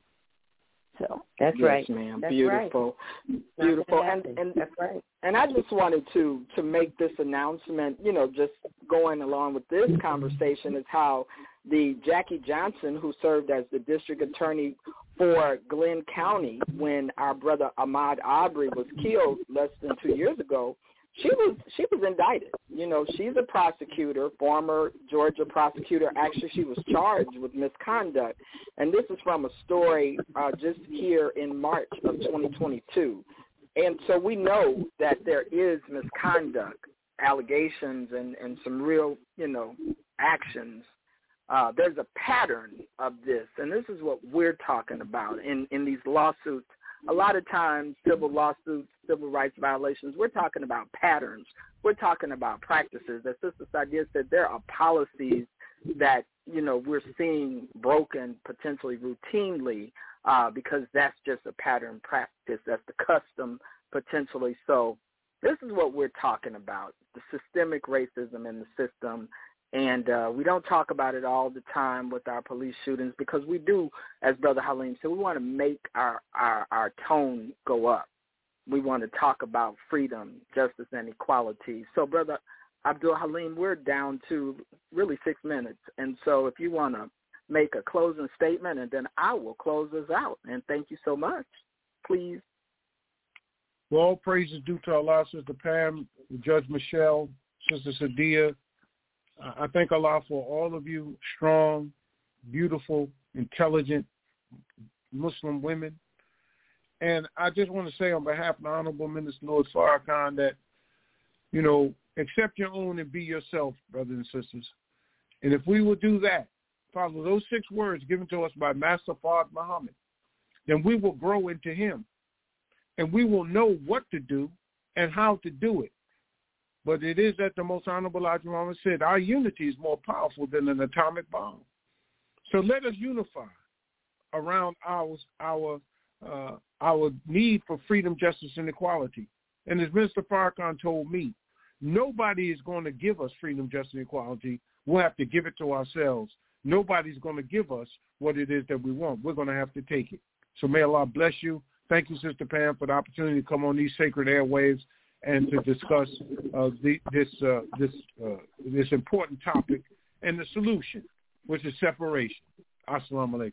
So that's yes, right, ma'am. That's Beautiful, right. beautiful, and and that's right. And I just wanted to to make this announcement. You know, just going along with this conversation is how the Jackie Johnson, who served as the district attorney for Glenn County when our brother Ahmaud Arbery was killed less than two years ago, she was she was indicted. You know, she's a prosecutor, former Georgia prosecutor. Actually, she was charged with misconduct. And this is from a story uh, just here in March of twenty twenty-two. And so we know that there is misconduct, allegations, and, and some real, you know, actions. Uh, there's a pattern of this, and this is what we're talking about in, in these lawsuits. A lot of times, civil lawsuits, civil rights violations, we're talking about patterns. We're talking about practices. As Sister Sadia said, there are policies that, you know, we're seeing broken potentially routinely uh, because that's just a pattern practice. That's the custom potentially. So this is what we're talking about, the systemic racism in the system. And uh, we don't talk about it all the time with our police shootings because we do, as Brother Halim said, we want to make our, our, our tone go up. We want to talk about freedom, justice, and equality. So, Brother Abdul Halim, we're down to really six minutes. And so if you want to make a closing statement, and then I will close us out. And thank you so much. Please. Well, all praise is due to Allah, Sister Pam, Judge Michelle, Sister Sadia. I thank Allah for all of you strong, beautiful, intelligent Muslim women. And I just want to say on behalf of the Honorable Minister Louis Farrakhan that, you know, accept your own and be yourself, brothers and sisters. And if we will do that, follow those six words given to us by Master Fard Muhammad, then we will grow into him. And we will know what to do and how to do it. But it is that the Most Honorable Elijah Muhammad said, our unity is more powerful than an atomic bomb. So let us unify around our our uh, our need for freedom, justice, and equality. And as Mister Farrakhan told me, nobody is going to give us freedom, justice, and equality. We'll have to give it to ourselves. Nobody's going to give us what it is that we want. We're going to have to take it. So may Allah bless you. Thank you, Sister Pam, for the opportunity to come on these sacred airwaves and to discuss uh, the, this uh, this uh, this important topic and the solution, which is separation. Assalamu alaikum.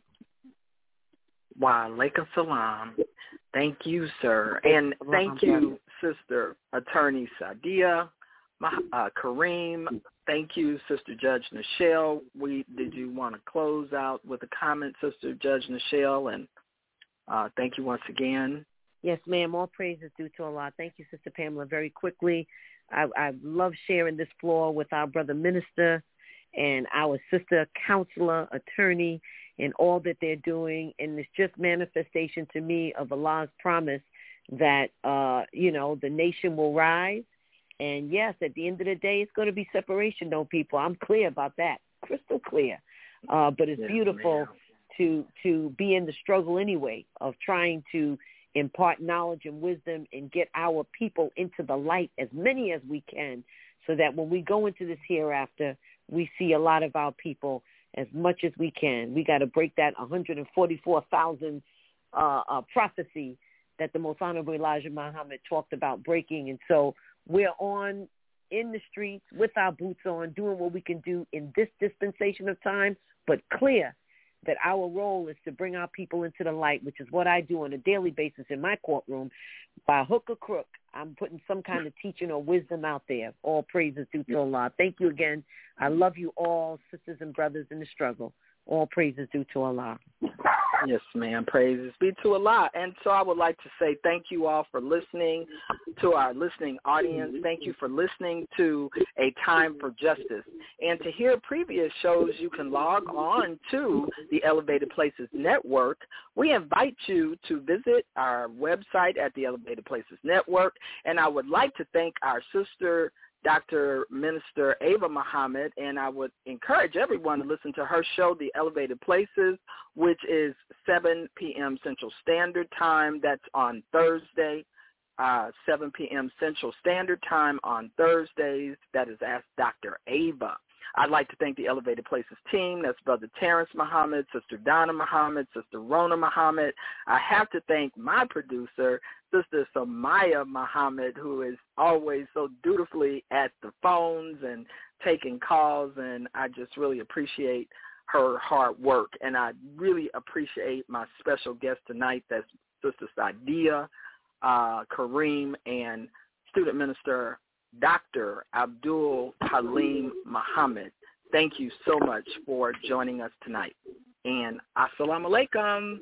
Wa alaikum salam. Thank you, sir. And thank you, Sister Attorney Sadia, uh, Kareem. Thank you, Sister Judge Nichelle. We, did you want to close out with a comment, Sister Judge Nichelle? And uh, thank you once again. Yes, ma'am. All praise is due to Allah. Thank you, Sister Pamela. Very quickly, I, I love sharing this floor with our brother minister and our sister counselor, attorney, and all that they're doing. And it's just manifestation to me of Allah's promise that, uh, you know, the nation will rise. And, yes, at the end of the day, it's going to be separation, though, people. I'm clear about that, crystal clear. Uh, but it's yes, beautiful ma'am. to to be in the struggle anyway of trying to impart knowledge and wisdom and get our people into the light, as many as we can, so that when we go into this hereafter, we see a lot of our people as much as we can. We got to break that one hundred forty-four thousand uh, uh, prophecy that the Most Honorable Elijah Muhammad talked about breaking. And so we're on in the streets with our boots on, doing what we can do in this dispensation of time, but clear that our role is to bring our people into the light, which is what I do on a daily basis in my courtroom. By hook or crook, I'm putting some kind of teaching or wisdom out there. All praises due to Allah. Thank you again. I love you all, sisters and brothers in the struggle. All praises due to Allah. Yes, ma'am. Praises be to Allah. And so I would like to say thank you all for listening to our listening audience. Thank you for listening to A Time for Justice. And to hear previous shows, you can log on to the Elevated Places Network. We invite you to visit our website at the Elevated Places Network. And I would like to thank our sister, Doctor Minister Ava Muhammad, and I would encourage everyone to listen to her show, The Elevated Places, which is seven p.m. Central Standard Time. That's on Thursday, uh, seven p.m. Central Standard Time on Thursdays. That is Ask Doctor Ava. I'd like to thank the Elevated Places team. That's Brother Terrence Muhammad, Sister Donna Muhammad, Sister Rona Muhammad. I have to thank my producer, Sister Samaya Muhammad, who is always so dutifully at the phones and taking calls, and I just really appreciate her hard work. And I really appreciate my special guest tonight, that's Sister Sadia, uh, Kareem, and Student Minister Doctor Abdul Halim Muhammad. Thank you so much for joining us tonight. And assalamu alaikum.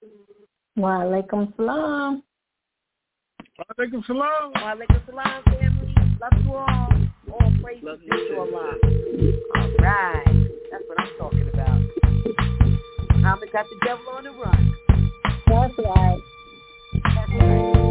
Wa alaikum salam. Wa alaikum salam. Wa alaikum salam, family. Love you all. All praise to Allah. All right. That's what I'm talking about. Muhammad got the devil on the run. That's right. That's right.